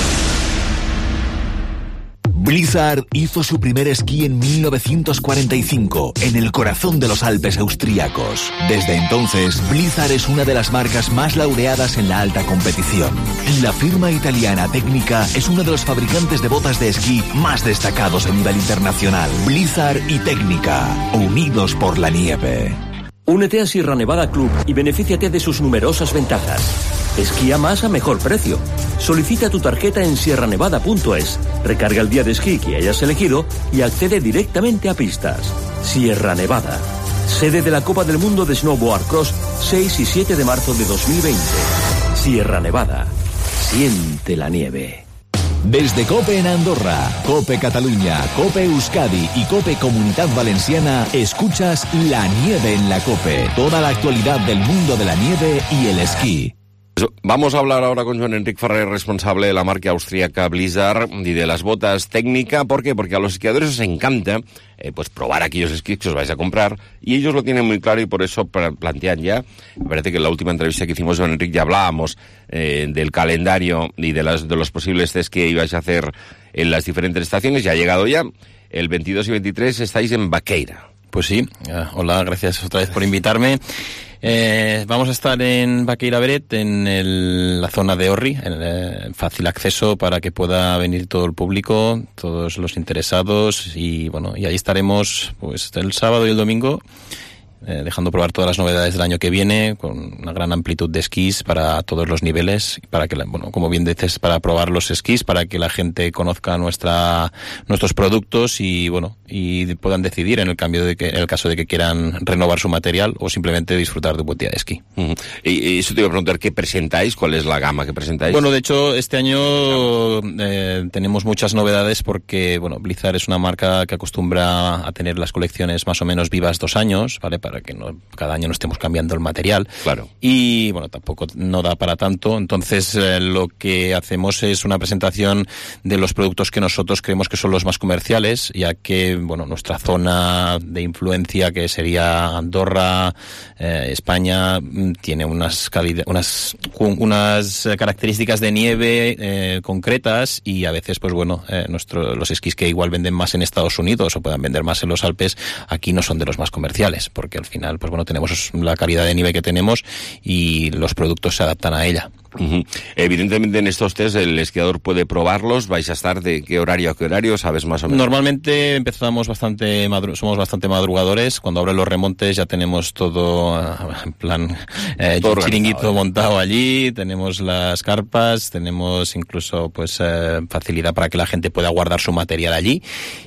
Blizzard hizo su primer esquí en mil novecientos cuarenta y cinco, en el corazón de los Alpes austríacos. Desde entonces, Blizzard es una de las marcas más laureadas en la alta competición. La firma italiana Técnica es uno de los fabricantes de botas de esquí más destacados a nivel internacional. Blizzard y Técnica, unidos por la nieve. Únete a Sierra Nevada Club y benefíciate de sus numerosas ventajas. Esquía más a mejor precio. Solicita tu tarjeta en sierra nevada punto es, recarga el día de esquí que hayas elegido y accede directamente a pistas. Sierra Nevada. Sede de la Copa del Mundo de Snowboard Cross, seis y siete de marzo de dos mil veinte. Sierra Nevada. Siente la nieve. Desde COPE en Andorra, COPE Cataluña, COPE Euskadi y COPE Comunidad Valenciana, escuchas La Nieve en la COPE. Toda la actualidad del mundo de la nieve y el esquí. Vamos a hablar ahora con Joan Enric Ferrer, responsable de la marca austríaca Blizzard y de las botas técnica. ¿Por qué? Porque a los esquiadores os encanta eh, pues probar aquellos esquís que os vais a comprar, y ellos lo tienen muy claro y por eso plantean ya. Me parece que en la última entrevista que hicimos, Joan Enric, ya hablábamos eh, del calendario y de, las, de los posibles test que ibais a hacer en las diferentes estaciones. Ya ha llegado ya. El veintidós y veintitrés estáis en Baqueira. Pues sí. Hola, gracias otra vez por invitarme. Eh, vamos a estar en Baqueira Beret, en el, la zona de Orri, en eh, fácil acceso para que pueda venir todo el público, todos los interesados, y bueno, y ahí estaremos pues el sábado y el domingo, eh, dejando probar todas las novedades del año que viene, con una gran amplitud de esquís para todos los niveles, para que, bueno, como bien dices, para probar los esquís, para que la gente conozca nuestra nuestros productos y bueno, y puedan decidir en el cambio de que, en el caso de que quieran renovar su material o simplemente disfrutar de un buen día de esquí. Uh-huh. Y, y eso te iba a preguntar, ¿qué presentáis? ¿Cuál es la gama que presentáis? Bueno, de hecho, este año eh, tenemos muchas novedades porque, bueno, Blizzard es una marca que acostumbra a tener las colecciones más o menos vivas dos años, ¿vale? Para que no, cada año no estemos cambiando el material. Claro. Y, bueno, tampoco no da para tanto. Entonces, eh, lo que hacemos es una presentación de los productos que nosotros creemos que son los más comerciales, ya que, bueno, nuestra zona de influencia, que sería Andorra, eh, España, tiene unas calidad, unas unas características de nieve eh, concretas, y a veces, pues bueno, eh, nuestro, los esquís que igual venden más en Estados Unidos o puedan vender más en los Alpes, aquí no son de los más comerciales, porque al final, pues bueno, tenemos la calidad de nieve que tenemos y los productos se adaptan a ella. Uh-huh. Evidentemente en estos test el esquiador puede probarlos. ¿Vais a estar de qué horario a qué horario? ¿Sabes más o menos? Normalmente empezamos bastante madru- somos bastante madrugadores. Cuando abren los remontes ya tenemos todo uh, en plan eh, todo chiringuito ¿eh? montado allí. Tenemos las carpas, tenemos incluso pues eh, facilidad para que la gente pueda guardar su material allí,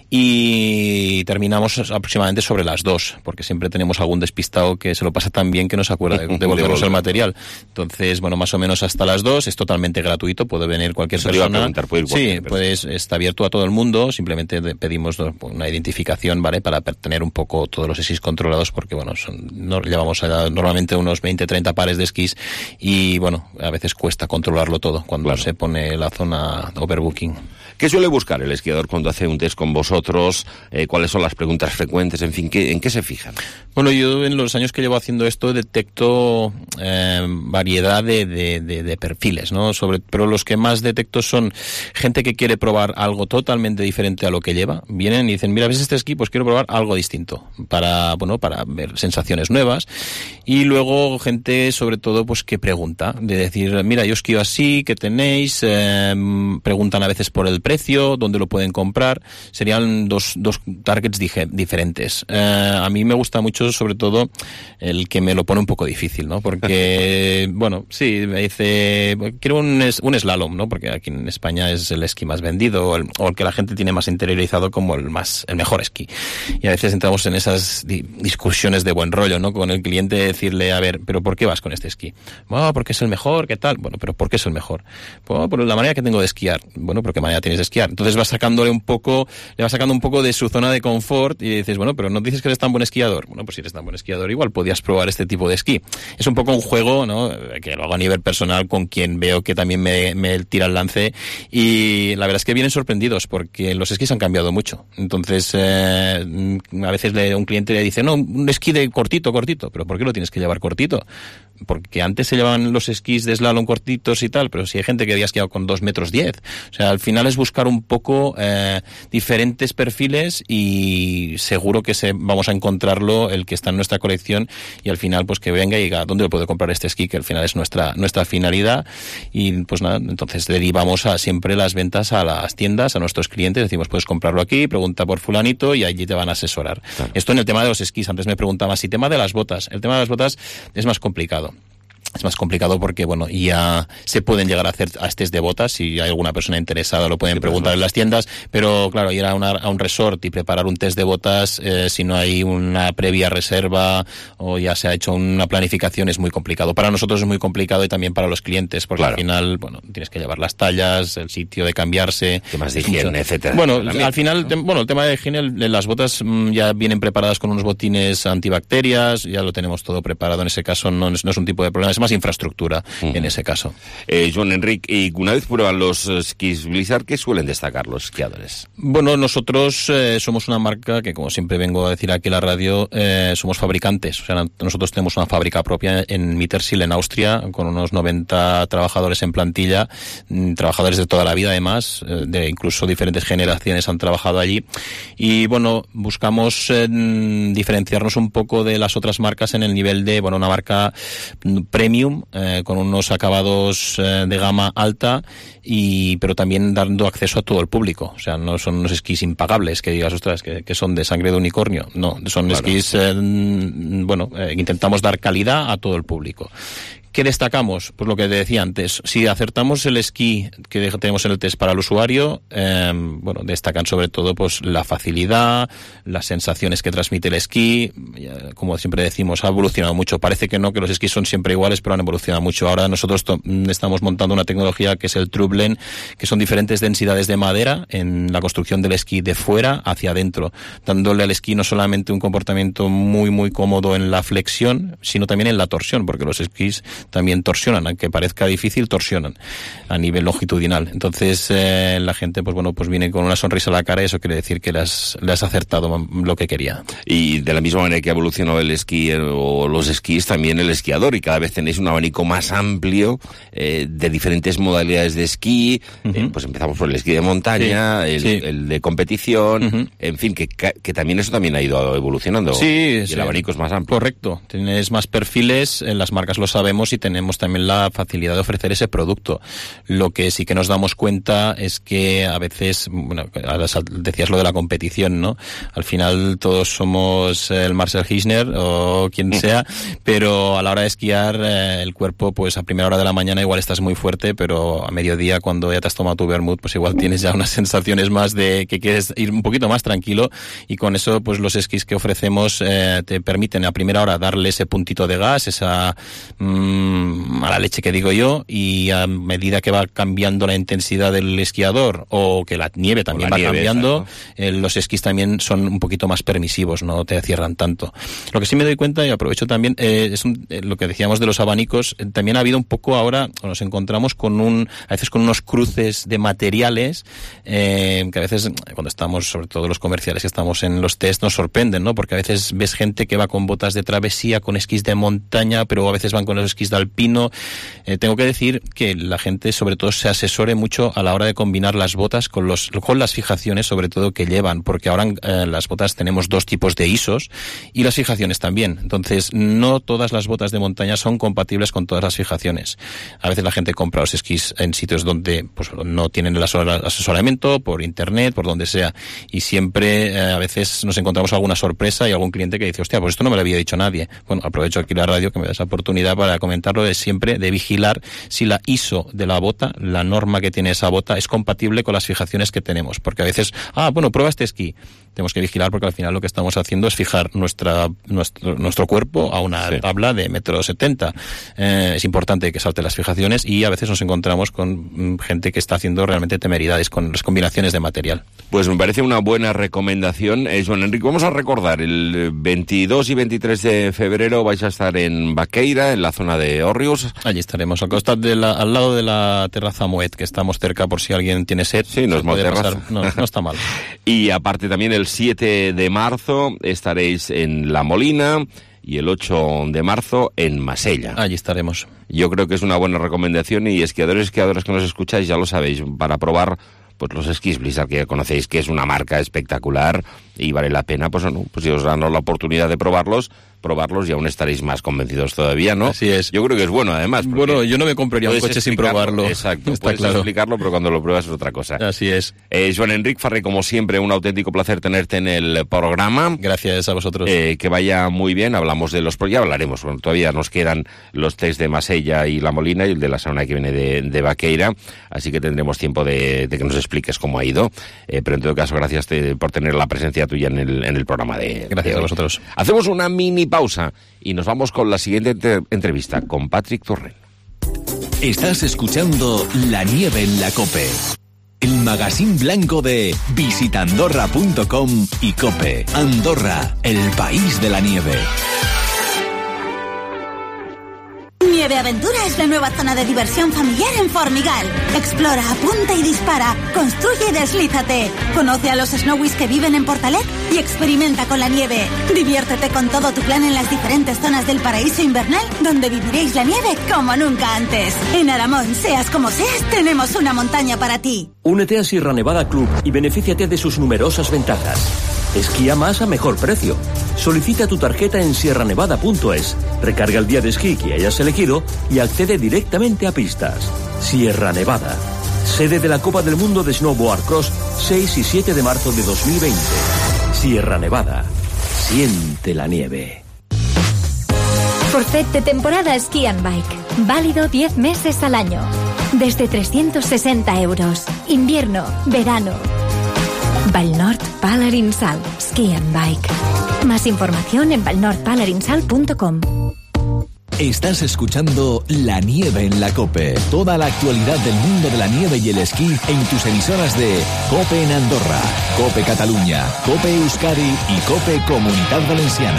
y terminamos aproximadamente sobre las dos, porque siempre tenemos algún despistado que se lo pasa tan bien que no se acuerda de devolvernos el material. Entonces, bueno, más o menos hasta hasta las dos, es totalmente gratuito, puede venir cualquier Eso persona. Puede ir cualquier sí, pues está abierto a todo el mundo, simplemente pedimos una identificación, ¿vale? Para tener un poco todos los esquís controlados, porque bueno, son, no, llevamos a, normalmente unos veinte, treinta pares de esquís, y bueno, a veces cuesta controlarlo todo cuando claro. se pone la zona overbooking. ¿Qué suele buscar el esquiador cuando hace un test con vosotros? Eh, ¿Cuáles son las preguntas frecuentes? En fin, ¿qué, ¿en qué se fijan? Bueno, yo en los años que llevo haciendo esto detecto eh, variedad de, de, de, de perfiles, ¿no? Sobre, pero los que más detecto son gente que quiere probar algo totalmente diferente a lo que lleva. Vienen y dicen, mira, ¿ves este esquí? Pues quiero probar algo distinto para, bueno, para ver sensaciones nuevas. Y luego gente, sobre todo, pues que pregunta, de decir, mira, yo esquío así, ¿qué tenéis? Eh, preguntan a veces por el precio, dónde lo pueden comprar. Serían dos, dos targets dije, diferentes. Eh, a mí me gusta mucho, sobre todo, el que me lo pone un poco difícil, ¿no? Porque, bueno, sí, me dice, quiero un, un slalom, ¿no? Porque aquí en España es el esquí más vendido, o el, o el que la gente tiene más interiorizado como el más, el mejor esquí. Y a veces entramos en esas di- discusiones de buen rollo, ¿no? Con el cliente, decirle, a ver, ¿pero por qué vas con este esquí? Bueno, porque es el mejor, ¿qué tal? Bueno, ¿pero por qué es el mejor? Bueno, por la manera que tengo de esquiar. Bueno, ¿pero qué manera tienes de esquiar? Entonces vas sacándole un poco, le vas sacando un poco de su zona de confort y dices, bueno, pero no dices que eres tan buen esquiador. Bueno, pues si eres tan buen esquiador, igual podías probar este tipo de esquí. Es un poco un juego, ¿no? Que lo hago a nivel personal con quien veo que también me, me tira el lance, y la verdad es que vienen sorprendidos porque los esquís han cambiado mucho. Entonces, eh, a veces le, un cliente le dice, no, un esquí de cortito, cortito. ¿Pero por qué lo tienes que llevar cortito? Porque antes se llevaban los esquís de slalom cortitos y tal, pero si hay gente que había esquiado con dos metros diez. O sea, al final es buscar un poco eh, diferentes perfiles, y seguro que se, vamos a encontrarlo el que está en nuestra colección, y al final pues que venga y diga, ¿dónde lo puedo comprar este esquí? Que al final es nuestra nuestra finalidad. Y pues nada, entonces derivamos a siempre las ventas a las tiendas, a nuestros clientes, decimos, puedes comprarlo aquí, pregunta por fulanito y allí te van a asesorar. Claro. Esto en el tema de los esquís. Antes me preguntabas, si tema de las botas. El tema de las botas es más complicado. es más complicado porque, bueno, ya se pueden llegar a hacer a test de botas. Si hay alguna persona interesada lo pueden sí, preguntar en las tiendas, pero claro, ir a, una, a un resort y preparar un test de botas eh, si no hay una previa reserva o ya se ha hecho una planificación es muy complicado. Para nosotros es muy complicado y también para los clientes, porque claro, al final, bueno, tienes que llevar las tallas, el sitio de cambiarse, temas de higiene, mucho, etcétera. Bueno, al final, te, bueno, el tema de higiene, las botas mmm, ya vienen preparadas con unos botines antibacterias, ya lo tenemos todo preparado. En ese caso no es, no es un tipo de problema, es más infraestructura uh-huh. en ese caso. Eh, Joan Enric, y una vez prueban los esquís Blizzard, ¿qué suelen destacar los esquiadores? Bueno, nosotros eh, somos una marca que, como siempre vengo a decir aquí en la radio, eh, somos fabricantes. O sea, nosotros tenemos una fábrica propia en Mittersill, en Austria, con unos noventa trabajadores en plantilla, trabajadores de toda la vida además, eh, de incluso diferentes generaciones han trabajado allí. Y bueno, buscamos eh, diferenciarnos un poco de las otras marcas en el nivel de, bueno, una marca premium, eh, con unos acabados eh, de gama alta, y pero también dando acceso a todo el público. O sea, no son unos esquís impagables que digas, ostras, que, que son de sangre de unicornio. No, son claro. esquís, eh, bueno, eh, intentamos dar calidad a todo el público. ¿Qué destacamos? Pues lo que te decía antes, si acertamos el esquí que tenemos en el test para el usuario, eh, bueno, destacan sobre todo pues la facilidad, las sensaciones que transmite el esquí. Como siempre decimos, ha evolucionado mucho. Parece que no, que los esquís son siempre iguales, pero han evolucionado mucho. Ahora nosotros to- estamos montando una tecnología que es el True Blend, que son diferentes densidades de madera en la construcción del esquí de fuera hacia adentro, dándole al esquí no solamente un comportamiento muy, muy cómodo en la flexión, sino también en la torsión, porque los esquís también torsionan, aunque parezca difícil, torsionan a nivel longitudinal. Entonces eh, la gente pues bueno pues viene con una sonrisa a la cara, y eso quiere decir que le has, le has acertado lo que quería. Y de la misma manera que ha evolucionado el esquí o los esquís, también el esquiador, y cada vez tenéis un abanico más amplio eh, de diferentes modalidades de esquí. Uh-huh. eh, pues empezamos por el esquí de montaña, sí, el, sí. el de competición, uh-huh. en fin, que, que también eso también ha ido evolucionando. Sí, y sí. el abanico es más amplio. Correcto, tienes más perfiles, en las marcas lo sabemos, y tenemos también la facilidad de ofrecer ese producto. Lo que sí que nos damos cuenta es que a veces, bueno, decías lo de la competición, ¿no? Al final todos somos el Marcel Hirscher o quien sea, pero a la hora de esquiar eh, el cuerpo, pues a primera hora de la mañana igual estás muy fuerte, pero a mediodía, cuando ya te has tomado tu vermut, pues igual tienes ya unas sensaciones más de que quieres ir un poquito más tranquilo, y con eso pues los esquís que ofrecemos eh, te permiten a primera hora darle ese puntito de gas, esa mmm, mala leche que digo yo, y a medida que va cambiando la intensidad del esquiador, o que la nieve también la va nieve, cambiando, eh, los esquís también son un poquito más permisivos, no te cierran tanto. Lo que sí me doy cuenta, y aprovecho también, eh, es un, eh, lo que decíamos de los abanicos, eh, también ha habido un poco ahora, nos encontramos con un, a veces con unos cruces de materiales, eh, que a veces, cuando estamos, sobre todo los comerciales que estamos en los test, nos sorprenden, ¿no? Porque a veces ves gente que va con botas de travesía, con esquís de montaña, pero a veces van con los esquís de alpino. Eh, tengo que decir que la gente sobre todo se asesore mucho a la hora de combinar las botas con los con las fijaciones, sobre todo, que llevan, porque ahora eh, las botas tenemos dos tipos de I S Os y las fijaciones también. Entonces, no todas las botas de montaña son compatibles con todas las fijaciones. A veces la gente compra los esquís en sitios donde pues no tienen el asesoramiento, por internet, por donde sea, y siempre eh, a veces nos encontramos alguna sorpresa y algún cliente que dice, hostia, pues esto no me lo había dicho nadie. Bueno, aprovecho aquí la radio que me da esa oportunidad para comentarlo, de siempre de vigilar si la I S O de la bota, la norma que tiene esa bota, es compatible con las fijaciones que tenemos, porque a veces, ah, bueno, prueba este esquí. Tenemos que vigilar, porque al final lo que estamos haciendo es fijar nuestra nuestro, nuestro cuerpo a una sí. tabla de metro setenta. Eh, es importante que salte las fijaciones, y a veces nos encontramos con mm, gente que está haciendo realmente temeridades con las combinaciones de material. Pues me parece una buena recomendación. Eh, Joan Enric, vamos a recordar, el veintidós y veintitrés de febrero vais a estar en Baqueira, en la zona de Òrrius. Allí estaremos, al costado de la, al lado de la terraza Moet, que estamos cerca por si alguien tiene sed. Sí, no es mal terraza. No, no está mal. Y aparte también el siete de marzo estaréis en La Molina, y el ocho de marzo en Masella. Allí estaremos. Yo creo que es una buena recomendación, y esquiadores y esquiadoras que nos escucháis ya lo sabéis, para probar pues los esquís Blizzard, que ya conocéis que es una marca espectacular y vale la pena, pues no, pues si os dan la oportunidad de probarlos, probarlos y aún estaréis más convencidos todavía, ¿no? Así es. Yo creo que es bueno, además. Bueno, yo no me compraría un coche sin probarlo. Exacto, Está puedes claro. explicarlo, pero cuando lo pruebas es otra cosa. Así es. Eh, Joan Enric Ferrer, como siempre, un auténtico placer tenerte en el programa. Gracias a vosotros. Eh, que vaya muy bien, hablamos de los... Ya hablaremos, bueno, todavía nos quedan los test de Masella y La Molina y el de la semana que viene de, de Vaqueira, así que tendremos tiempo de, de que nos expliques cómo ha ido. Eh, pero en todo caso, gracias te, por tener la presencia tuya en el, en el programa de... Gracias de a vosotros. Hacemos una mini pausa y nos vamos con la siguiente entre- entrevista con Patrick Torrent. Estás escuchando La Nieve en la COPE, el magazín blanco de visita andorra punto com y COPE. Andorra, el país de la nieve. Nieve Aventura es la nueva zona de diversión familiar en Formigal. Explora, apunta y dispara. Construye y deslízate. Conoce a los Snowies que viven en Portalet y experimenta con la nieve. Diviértete con todo tu clan en las diferentes zonas del paraíso invernal, donde viviréis la nieve como nunca antes. En Aramón, seas como seas, tenemos una montaña para ti. Únete a Sierra Nevada Club y benefíciate de sus numerosas ventajas. Esquía más a mejor precio. Solicita tu tarjeta en sierra nevada punto es, recarga el día de esquí que hayas elegido y accede directamente a pistas. Sierra Nevada, sede de la Copa del Mundo de Snowboard Cross seis y siete de marzo de dos mil veinte. Sierra Nevada, siente la nieve. Forfait de temporada Ski and Bike. Válido diez meses al año. Desde trescientos sesenta euros. Invierno, verano. Valnord Palarinsal Ski and Bike. Más información en valnord palarinsal punto com. Estás escuchando La Nieve en la COPE. Toda la actualidad del mundo de la nieve y el esquí en tus emisoras de COPE en Andorra, COPE Cataluña, COPE Euskadi y COPE Comunidad Valenciana.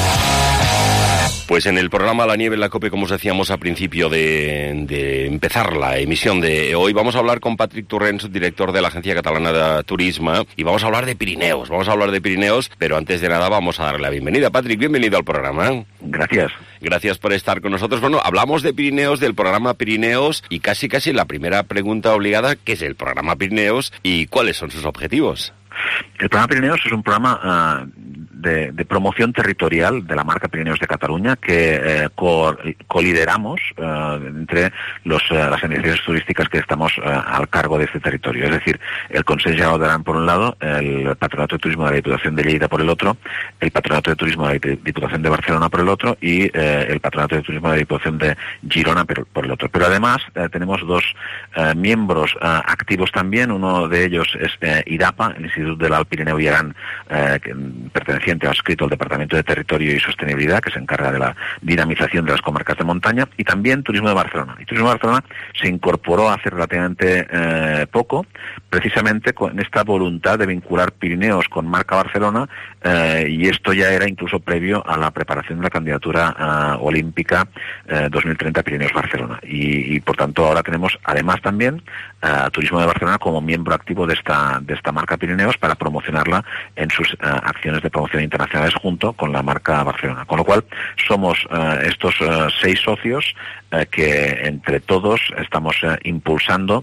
Pues en el programa La Nieve en la COPE, como os decíamos al principio de, de empezar la emisión de hoy, vamos a hablar con Patrick Torrent, director de la Agencia Catalana de Turismo, y vamos a hablar de Pirineos, vamos a hablar de Pirineos, pero antes de nada vamos a darle la bienvenida. Patrick, bienvenido al programa. Gracias. Gracias por estar con nosotros. Bueno, hablamos de Pirineos, del programa Pirineos, y casi casi la primera pregunta obligada, ¿qué es el programa Pirineos y cuáles son sus objetivos? El programa Pirineos es un programa uh, de, de promoción territorial de la marca Pirineos de Cataluña que eh, co- colideramos uh, entre los, uh, las iniciativas turísticas que estamos uh, al cargo de este territorio. Es decir, el Consell General d'Aran por un lado, el Patronato de Turismo de la Diputación de Lleida por el otro, el Patronato de Turismo de la Diputación de Barcelona por el otro y eh, el Patronato de Turismo de la Diputación de Girona por, por el otro. Pero además eh, tenemos dos eh, miembros uh, activos también. Uno de ellos es eh, IDAPA, el Instituto del Alt Pirineu y Aran, eh, que, perteneciente adscrito al Departamento de Territorio y Sostenibilidad, que se encarga de la dinamización de las comarcas de montaña, y también Turismo de Barcelona. Y Turismo de Barcelona se incorporó hace relativamente eh, poco, precisamente con esta voluntad de vincular Pirineos con marca Barcelona, eh, y esto ya era incluso previo a la preparación de la candidatura eh, olímpica eh, dos mil treinta Pirineos Barcelona. Y, y por tanto ahora tenemos además también a Turismo de Barcelona como miembro activo de esta de esta marca Pirineos para promocionarla en sus uh, acciones de promoción internacionales junto con la marca Barcelona. Con lo cual somos uh, estos uh, seis socios uh, que entre todos estamos uh, impulsando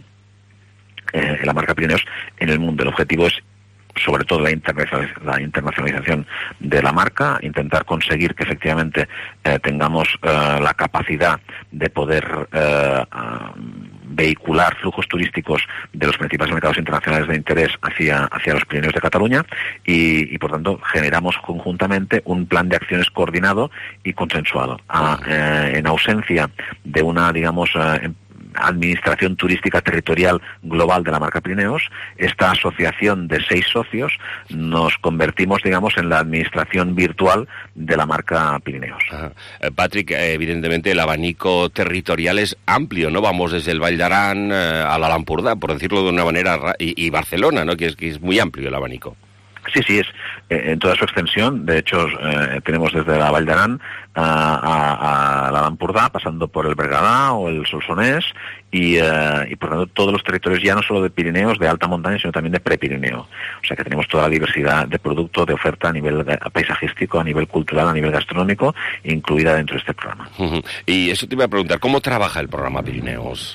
uh, la marca Pirineos en el mundo. El objetivo es sobre todo la, internacionaliz- la internacionalización de la marca, intentar conseguir que efectivamente eh, tengamos eh, la capacidad de poder eh, uh, vehicular flujos turísticos de los principales mercados internacionales de interés hacia, hacia los Pirineos de Cataluña y, y por tanto generamos conjuntamente un plan de acciones coordinado y consensuado. A, eh, en ausencia de una, digamos, eh, administración turística territorial global de la marca Pirineos, esta asociación de seis socios nos convertimos, digamos, en la administración virtual de la marca Pirineos. Ajá. Eh, Patrick, eh, evidentemente el abanico territorial es amplio, ¿no? Vamos desde el Vall d'Aran eh, a la Lampurdá, por decirlo de una manera, ra- y, y Barcelona, ¿no? Que es, que es muy amplio el abanico. Sí, sí, es eh, en toda su extensión. De hecho, eh, tenemos desde la Vall d'Aran a, a, a la Lampurdá, pasando por el Bergadá o el Solsonès, y, eh, y por tanto todos los territorios ya no solo de Pirineos, de alta montaña, sino también de prepirineo. O sea que tenemos toda la diversidad de producto, de oferta a nivel paisajístico, a nivel cultural, a nivel gastronómico, incluida dentro de este programa. Uh-huh. Y eso te iba a preguntar, ¿cómo trabaja el programa Pirineos?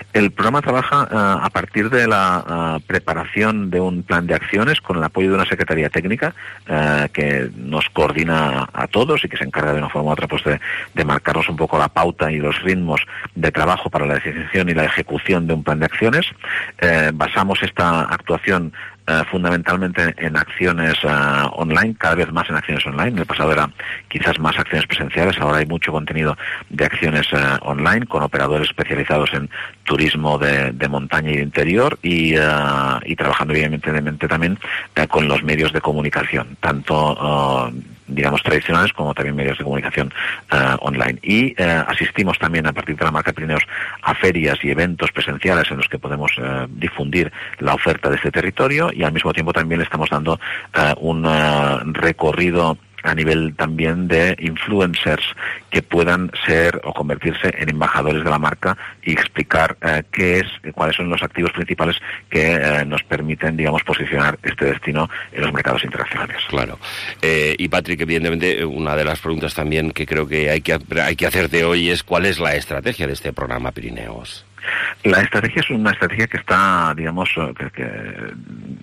El programa trabaja uh, a partir de la uh, preparación de un plan de acciones con el apoyo de una secretaría técnica uh, que nos coordina a todos y que se encarga de una forma u otra pues de, de marcarnos un poco la pauta y los ritmos de trabajo para la definición y la ejecución de un plan de acciones. Uh, basamos esta actuación Uh, fundamentalmente en acciones uh, online, cada vez más en acciones online. En el pasado era quizás más acciones presenciales, ahora hay mucho contenido de acciones uh, online con operadores especializados en turismo de, de montaña y de interior y, uh, y trabajando evidentemente también uh, con los medios de comunicación, tanto uh, digamos tradicionales como también medios de comunicación uh, online. Y uh, asistimos también a partir de la marca Pirineos a ferias y eventos presenciales en los que podemos uh, difundir la oferta de este territorio y al mismo tiempo también le estamos dando uh, un uh, recorrido a nivel también de influencers que puedan ser o convertirse en embajadores de la marca y explicar eh, qué es, cuáles son los activos principales que eh, nos permiten, digamos, posicionar este destino en los mercados internacionales. Claro. Eh, y Patrick, evidentemente, una de las preguntas también que creo que hay que hay que hacerte hoy es ¿cuál es la estrategia de este programa Pirineos? La estrategia es una estrategia que está, digamos, que, que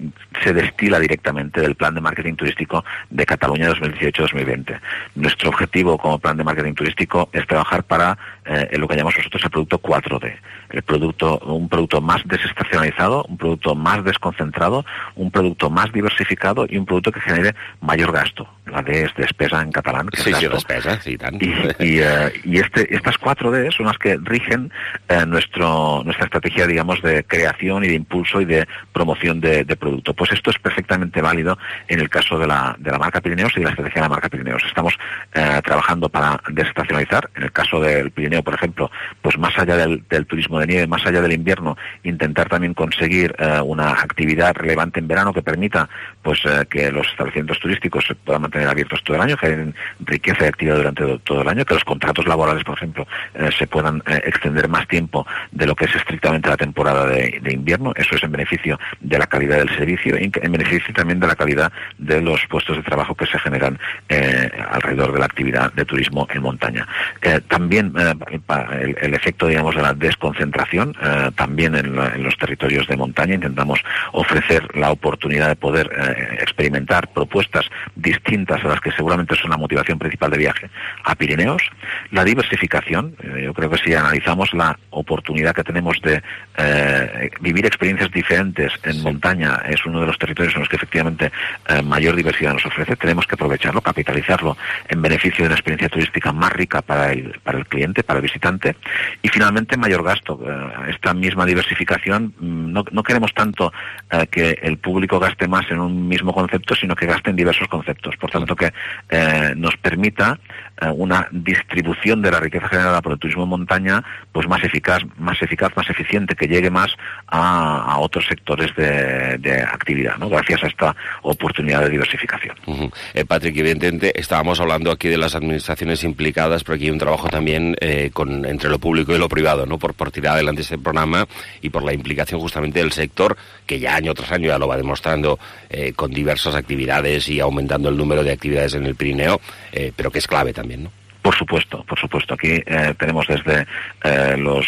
se destila directamente del plan de marketing turístico de Cataluña dos mil dieciocho dos mil veinte. Nuestro objetivo como plan de marketing turístico es trabajar para eh, lo que llamamos nosotros el producto cuatro D. El producto, un producto más desestacionalizado, un producto más desconcentrado, un producto más diversificado y un producto que genere mayor gasto. La D es despesa en catalán. Que sí, es sí, gasto. despesa, sí, tan. Y, y, uh, y este, estas cuatro D son las que rigen uh, nuestro, nuestra estrategia, digamos, de creación y de impulso y de promoción de, de producto. Pues esto es perfectamente válido en el caso de la, de la marca Pirineos y de la estrategia de la marca Pirineos. Estamos uh, trabajando para desestacionalizar. En el caso del Pirineo, por ejemplo, pues más allá del, del turismo de nieve, más allá del invierno, intentar también conseguir uh, una actividad relevante en verano que permita pues uh, que los establecimientos turísticos se puedan mantener abiertos todo el año, que hay riqueza y actividad durante todo el año, que los contratos laborales, por ejemplo, eh, se puedan eh, extender más tiempo de lo que es estrictamente la temporada de, de invierno. Eso es en beneficio de la calidad del servicio y en beneficio también de la calidad de los puestos de trabajo que se generan eh, alrededor de la actividad de turismo en montaña. Eh, también eh, el, el efecto, digamos, de la desconcentración, eh, también en, la, en los territorios de montaña intentamos ofrecer la oportunidad de poder eh, experimentar propuestas distintas a las que seguramente son la motivación principal de viaje a Pirineos. La diversificación, eh, yo creo que si analizamos la oportunidad que tenemos de eh, vivir experiencias diferentes en sí. montaña, es uno de los territorios en los que efectivamente eh, mayor diversidad nos ofrece, tenemos que aprovecharlo, capitalizarlo en beneficio de una experiencia turística más rica para el, para el cliente, para el visitante. Y finalmente mayor gasto. Eh, esta misma diversificación, no, no queremos tanto eh, que el público gaste más en un mismo concepto, sino que gaste en diversos conceptos. Por tanto, que eh, nos permita eh, una distribución de la riqueza generada por el turismo en montaña pues más eficaz, más eficaz, más eficiente, que llegue más a, a otros sectores de, de actividad, ¿no? Gracias a esta oportunidad de diversificación. Uh-huh. eh, Patrick, evidentemente estábamos hablando aquí de las administraciones implicadas, pero aquí hay un trabajo también eh, con, entre lo público y lo privado, ¿no? Por, por tirar adelante este programa y por la implicación justamente del sector, que ya año tras año ya lo va demostrando eh, con diversas actividades y aumentando el número de actividades en el Pirineo, eh, pero que es clave también, ¿no? Por supuesto, por supuesto. Aquí eh, tenemos desde eh, los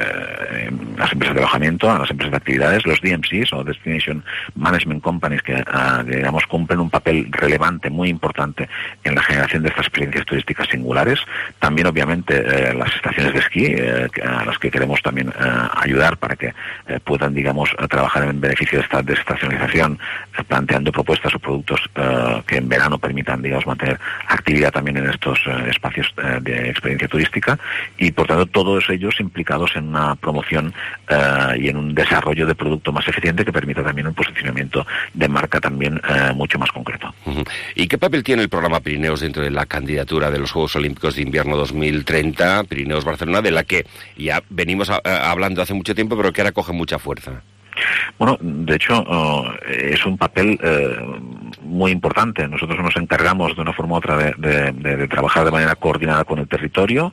eh, las empresas de alojamiento a las empresas de actividades, los D M Cs o Destination Management Companies que, eh, digamos, cumplen un papel relevante, muy importante en la generación de estas experiencias turísticas singulares. También, obviamente, eh, las estaciones de esquí, eh, a las que queremos también eh, ayudar para que eh, puedan, digamos, trabajar en beneficio de esta desestacionalización, eh, planteando propuestas o productos eh, que en verano permitan, digamos, mantener actividad también en estos eh, espacios de experiencia turística y por tanto todos ellos implicados en una promoción uh, y en un desarrollo de producto más eficiente que permita también un posicionamiento de marca también uh, mucho más concreto. Uh-huh. ¿Y qué papel tiene el programa Pirineos dentro de la candidatura de los Juegos Olímpicos de Invierno dos mil treinta, Pirineos Barcelona, de la que ya venimos a, a, hablando hace mucho tiempo, pero que ahora coge mucha fuerza? Bueno, de hecho, uh, es un papel uh, muy importante. Nosotros nos encargamos de una forma u otra de, de, de, de trabajar de manera coordinada con el territorio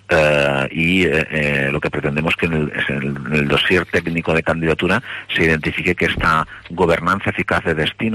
uh, y eh, lo que pretendemos que en el, en, el, en el dossier técnico de candidatura se identifique que esta gobernanza eficaz de destino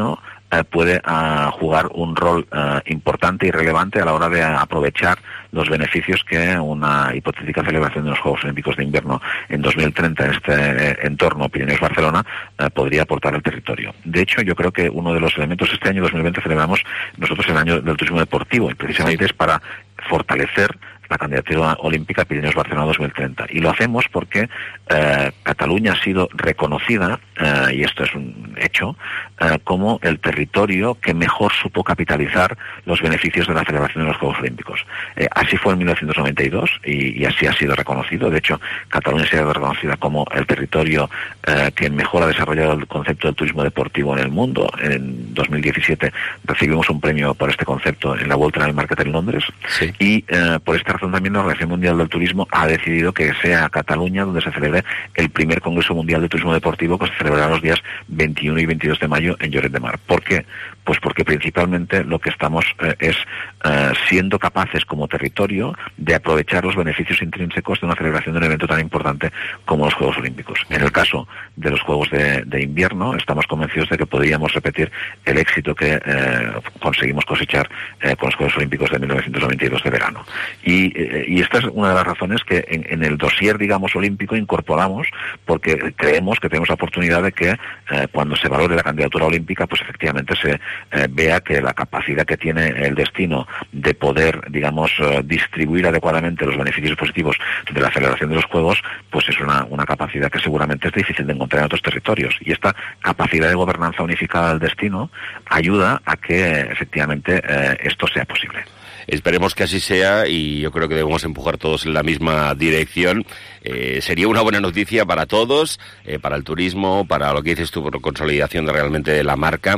eh, puede uh, jugar un rol uh, importante y relevante a la hora de aprovechar los beneficios que una hipotética celebración de los Juegos Olímpicos de Invierno en dos mil treinta en este eh, entorno Pirineos-Barcelona eh, podría aportar al territorio. De hecho, yo creo que uno de los elementos, este año dos mil veinte celebramos nosotros el año del turismo deportivo, y precisamente es para fortalecer la candidatura olímpica Pirineos-Barcelona dos mil treinta. Y lo hacemos porque eh, Cataluña ha sido reconocida, eh, y esto es un hecho, eh, como el territorio que mejor supo capitalizar los beneficios de la celebración de los Juegos Olímpicos. Eh, así fue en mil novecientos noventa y dos y, y así ha sido reconocido. De hecho, Cataluña ha sido reconocida como el territorio eh, que mejor ha desarrollado el concepto del turismo deportivo en el mundo. En dos mil diecisiete recibimos un premio por este concepto en la World Travel Market en Londres. Sí. Y eh, por esta razón también la Organización Mundial del Turismo ha decidido que sea Cataluña donde se celebre el primer Congreso Mundial de Turismo Deportivo, que se celebrará los días veintiuno y veintidós de mayo en Lloret de Mar. ¿Por qué? Pues porque principalmente lo que estamos eh, es eh, siendo capaces como territorio de aprovechar los beneficios intrínsecos de una celebración de un evento tan importante como los Juegos Olímpicos. En el caso de los Juegos de, de Invierno, estamos convencidos de que podríamos repetir el éxito que eh, conseguimos cosechar eh, con los Juegos Olímpicos de mil novecientos noventa y dos de verano. Y, eh, y esta es una de las razones que en, en el dossier, digamos, olímpico incorporamos, porque creemos que tenemos la oportunidad de que eh, cuando se valore la candidatura olímpica, pues efectivamente se eh, vea que la capacidad que tiene el destino de poder, digamos, eh, distribuir adecuadamente los beneficios positivos de la celebración de los Juegos, pues es una, una capacidad que seguramente es difícil de encontrar en otros territorios. Y esta capacidad de gobernanza unificada del destino ayuda a que efectivamente eh, esto sea posible. Esperemos que así sea, y yo creo que debemos empujar todos en la misma dirección. Eh, sería una buena noticia para todos, eh, para el turismo, para lo que dices tú, por consolidación de realmente de la marca,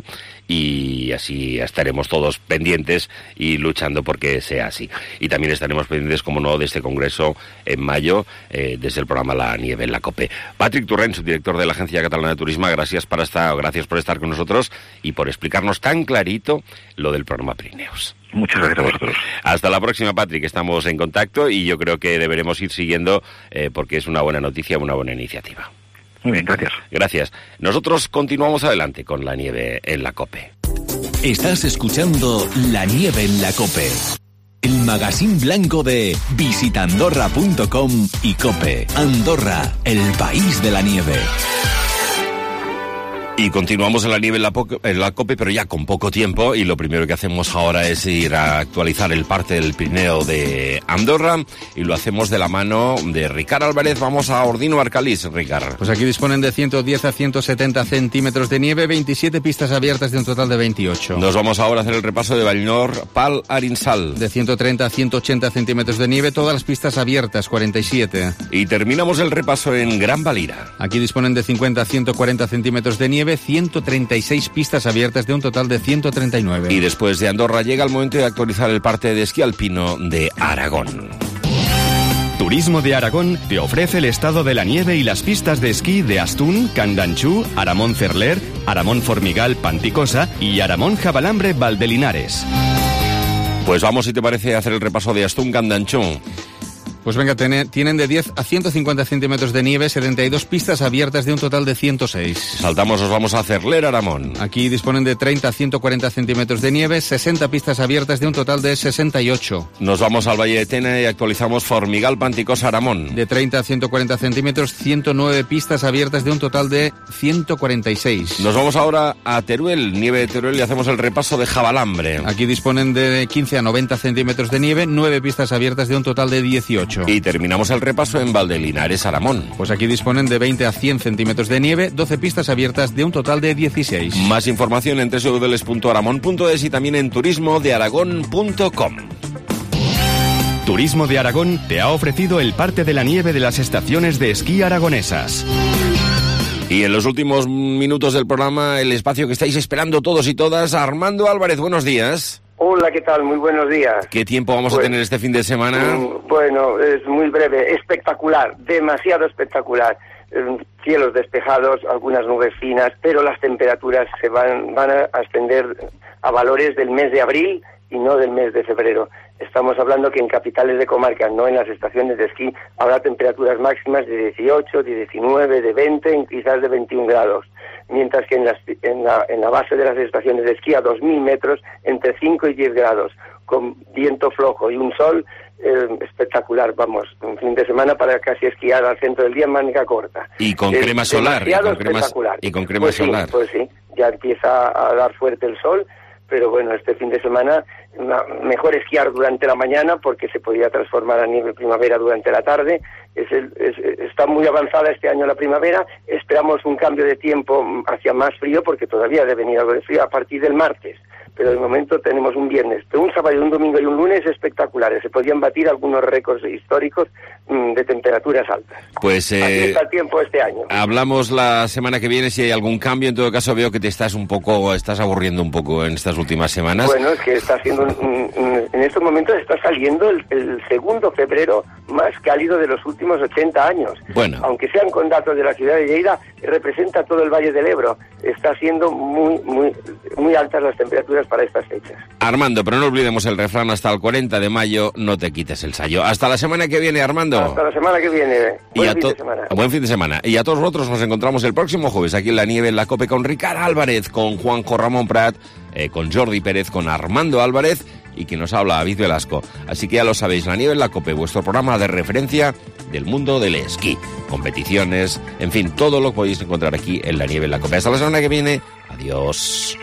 y así estaremos todos pendientes y luchando porque sea así. Y también estaremos pendientes, como no, de este congreso en mayo, eh, desde el programa La Nieve en la COPE. Patrick Torrent, subdirector de la Agencia Catalana de Turismo, gracias, para estar, gracias por estar con nosotros y por explicarnos tan clarito lo del programa Pirineos. Muchas gracias a vosotros. Hasta la próxima, Patrick. Estamos en contacto y yo creo que deberemos ir siguiendo eh, porque es una buena noticia, una buena iniciativa. Muy bien, gracias. Gracias. Nosotros continuamos adelante con La Nieve en la COPE. Estás escuchando La Nieve en la COPE, el magazín blanco de visita andorra punto com y COPE. Andorra, el país de la nieve. Y continuamos en La Nieve en la, en la COPE, pero ya con poco tiempo, y lo primero que hacemos ahora es ir a actualizar el parte del Pirineo de Andorra, y lo hacemos de la mano de Ricard Álvarez. Vamos a Ordino Arcalís, Ricard. Pues aquí disponen de ciento diez a ciento setenta centímetros de nieve, veintisiete pistas abiertas de un total de veintiocho. Nos vamos ahora a hacer el repaso de Vallnor, Pal, Arinsal. De ciento treinta a ciento ochenta centímetros de nieve, todas las pistas abiertas, cuarenta y siete. Y terminamos el repaso en Gran Valira. Aquí disponen de cincuenta a ciento cuarenta centímetros de nieve, ciento treinta y seis pistas abiertas de un total de ciento treinta y nueve. Y después de Andorra llega el momento de actualizar el parte de esquí alpino de Aragón. Turismo de Aragón te ofrece el estado de la nieve y las pistas de esquí de Astún, Candanchú, Aramón Cerler, Aramón Formigal Panticosa y Aramón Jabalambre Valdelinares. Pues vamos, si te parece, a hacer el repaso de Astún, Candanchú. Pues venga, tienen de diez a ciento cincuenta centímetros de nieve, setenta y dos pistas abiertas de un total de ciento seis. Saltamos, nos vamos a Cerler, Aramón. Aquí disponen de treinta a ciento cuarenta centímetros de nieve, sesenta pistas abiertas de un total de sesenta y ocho. Nos vamos al Valle de Tena y actualizamos Formigal, Panticosa, Aramón. De treinta a ciento cuarenta centímetros, ciento nueve pistas abiertas de un total de ciento cuarenta y seis. Nos vamos ahora a Teruel, nieve de Teruel, y hacemos el repaso de Jabalambre. Aquí disponen de quince a noventa centímetros de nieve, nueve pistas abiertas de un total de dieciocho. Y terminamos el repaso en Valdelinares, Aramón. Pues aquí disponen de veinte a cien centímetros de nieve, doce pistas abiertas de un total de dieciséis. Más información en doble u doble u doble u punto aramón punto es y también en turismo de aragón punto com. Turismo de Aragón te ha ofrecido el parte de la nieve de las estaciones de esquí aragonesas. Y en los últimos minutos del programa, el espacio que estáis esperando todos y todas, Armando Álvarez, buenos días. Hola, ¿qué tal? Muy buenos días. ¿Qué tiempo vamos pues, a tener este fin de semana? Bueno, es muy breve, espectacular, demasiado espectacular. Cielos despejados, algunas nubes finas, pero las temperaturas se van, van a ascender a valores del mes de abril y no del mes de febrero. Estamos hablando que en capitales de comarca, no en las estaciones de esquí, habrá temperaturas máximas de dieciocho, de diecinueve, de veinte y quizás de veintiún grados. Mientras que en, las, en, la, en la base de las estaciones de esquí a dos mil metros, entre cinco y diez grados, con viento flojo y un sol eh, espectacular. Vamos, un fin de semana para casi esquiar al centro del día en manga corta. Y con es crema solar. Y con crema, y con crema pues solar. Sí, pues sí, ya empieza a dar fuerte el sol, pero bueno, este fin de semana una, mejor esquiar durante la mañana porque se podía transformar a nieve primavera durante la tarde. Es el, es, está muy avanzada este año la primavera. Esperamos un cambio de tiempo hacia más frío porque todavía debe venir algo de frío a partir del martes. Pero de momento tenemos un viernes, pero un sábado, un domingo y un lunes espectaculares. Se podían batir algunos récords históricos mmm, de temperaturas altas. Pues eh, así está el tiempo este año. Hablamos la semana que viene si hay algún cambio. En todo caso veo que te estás un poco, estás aburriendo un poco en estas últimas semanas. Bueno, es que está siendo, un, un, en estos momentos está saliendo el, el segundo febrero más cálido de los últimos ochenta años. Bueno. Aunque sean con datos de la ciudad de Lleida, representa todo el Valle del Ebro. Está siendo muy, muy, muy altas las temperaturas para estas fechas. Armando, pero no olvidemos el refrán, hasta el cuarenta de mayo no te quites el sayo. Hasta la semana que viene, Armando. Hasta la semana que viene. Buen y a fin to- de semana. Buen fin de semana. Y a todos vosotros nos encontramos el próximo jueves aquí en La Nieve, en la COPE, con Ricard Álvarez, con Juanjo Ramón Prat, eh, con Jordi Pérez, con Armando Álvarez y quien nos habla, David Velasco. Así que ya lo sabéis, La Nieve en la COPE, vuestro programa de referencia del mundo del esquí. Competiciones, en fin, todo lo podéis encontrar aquí en La Nieve en la COPE. Hasta la semana que viene. Adiós.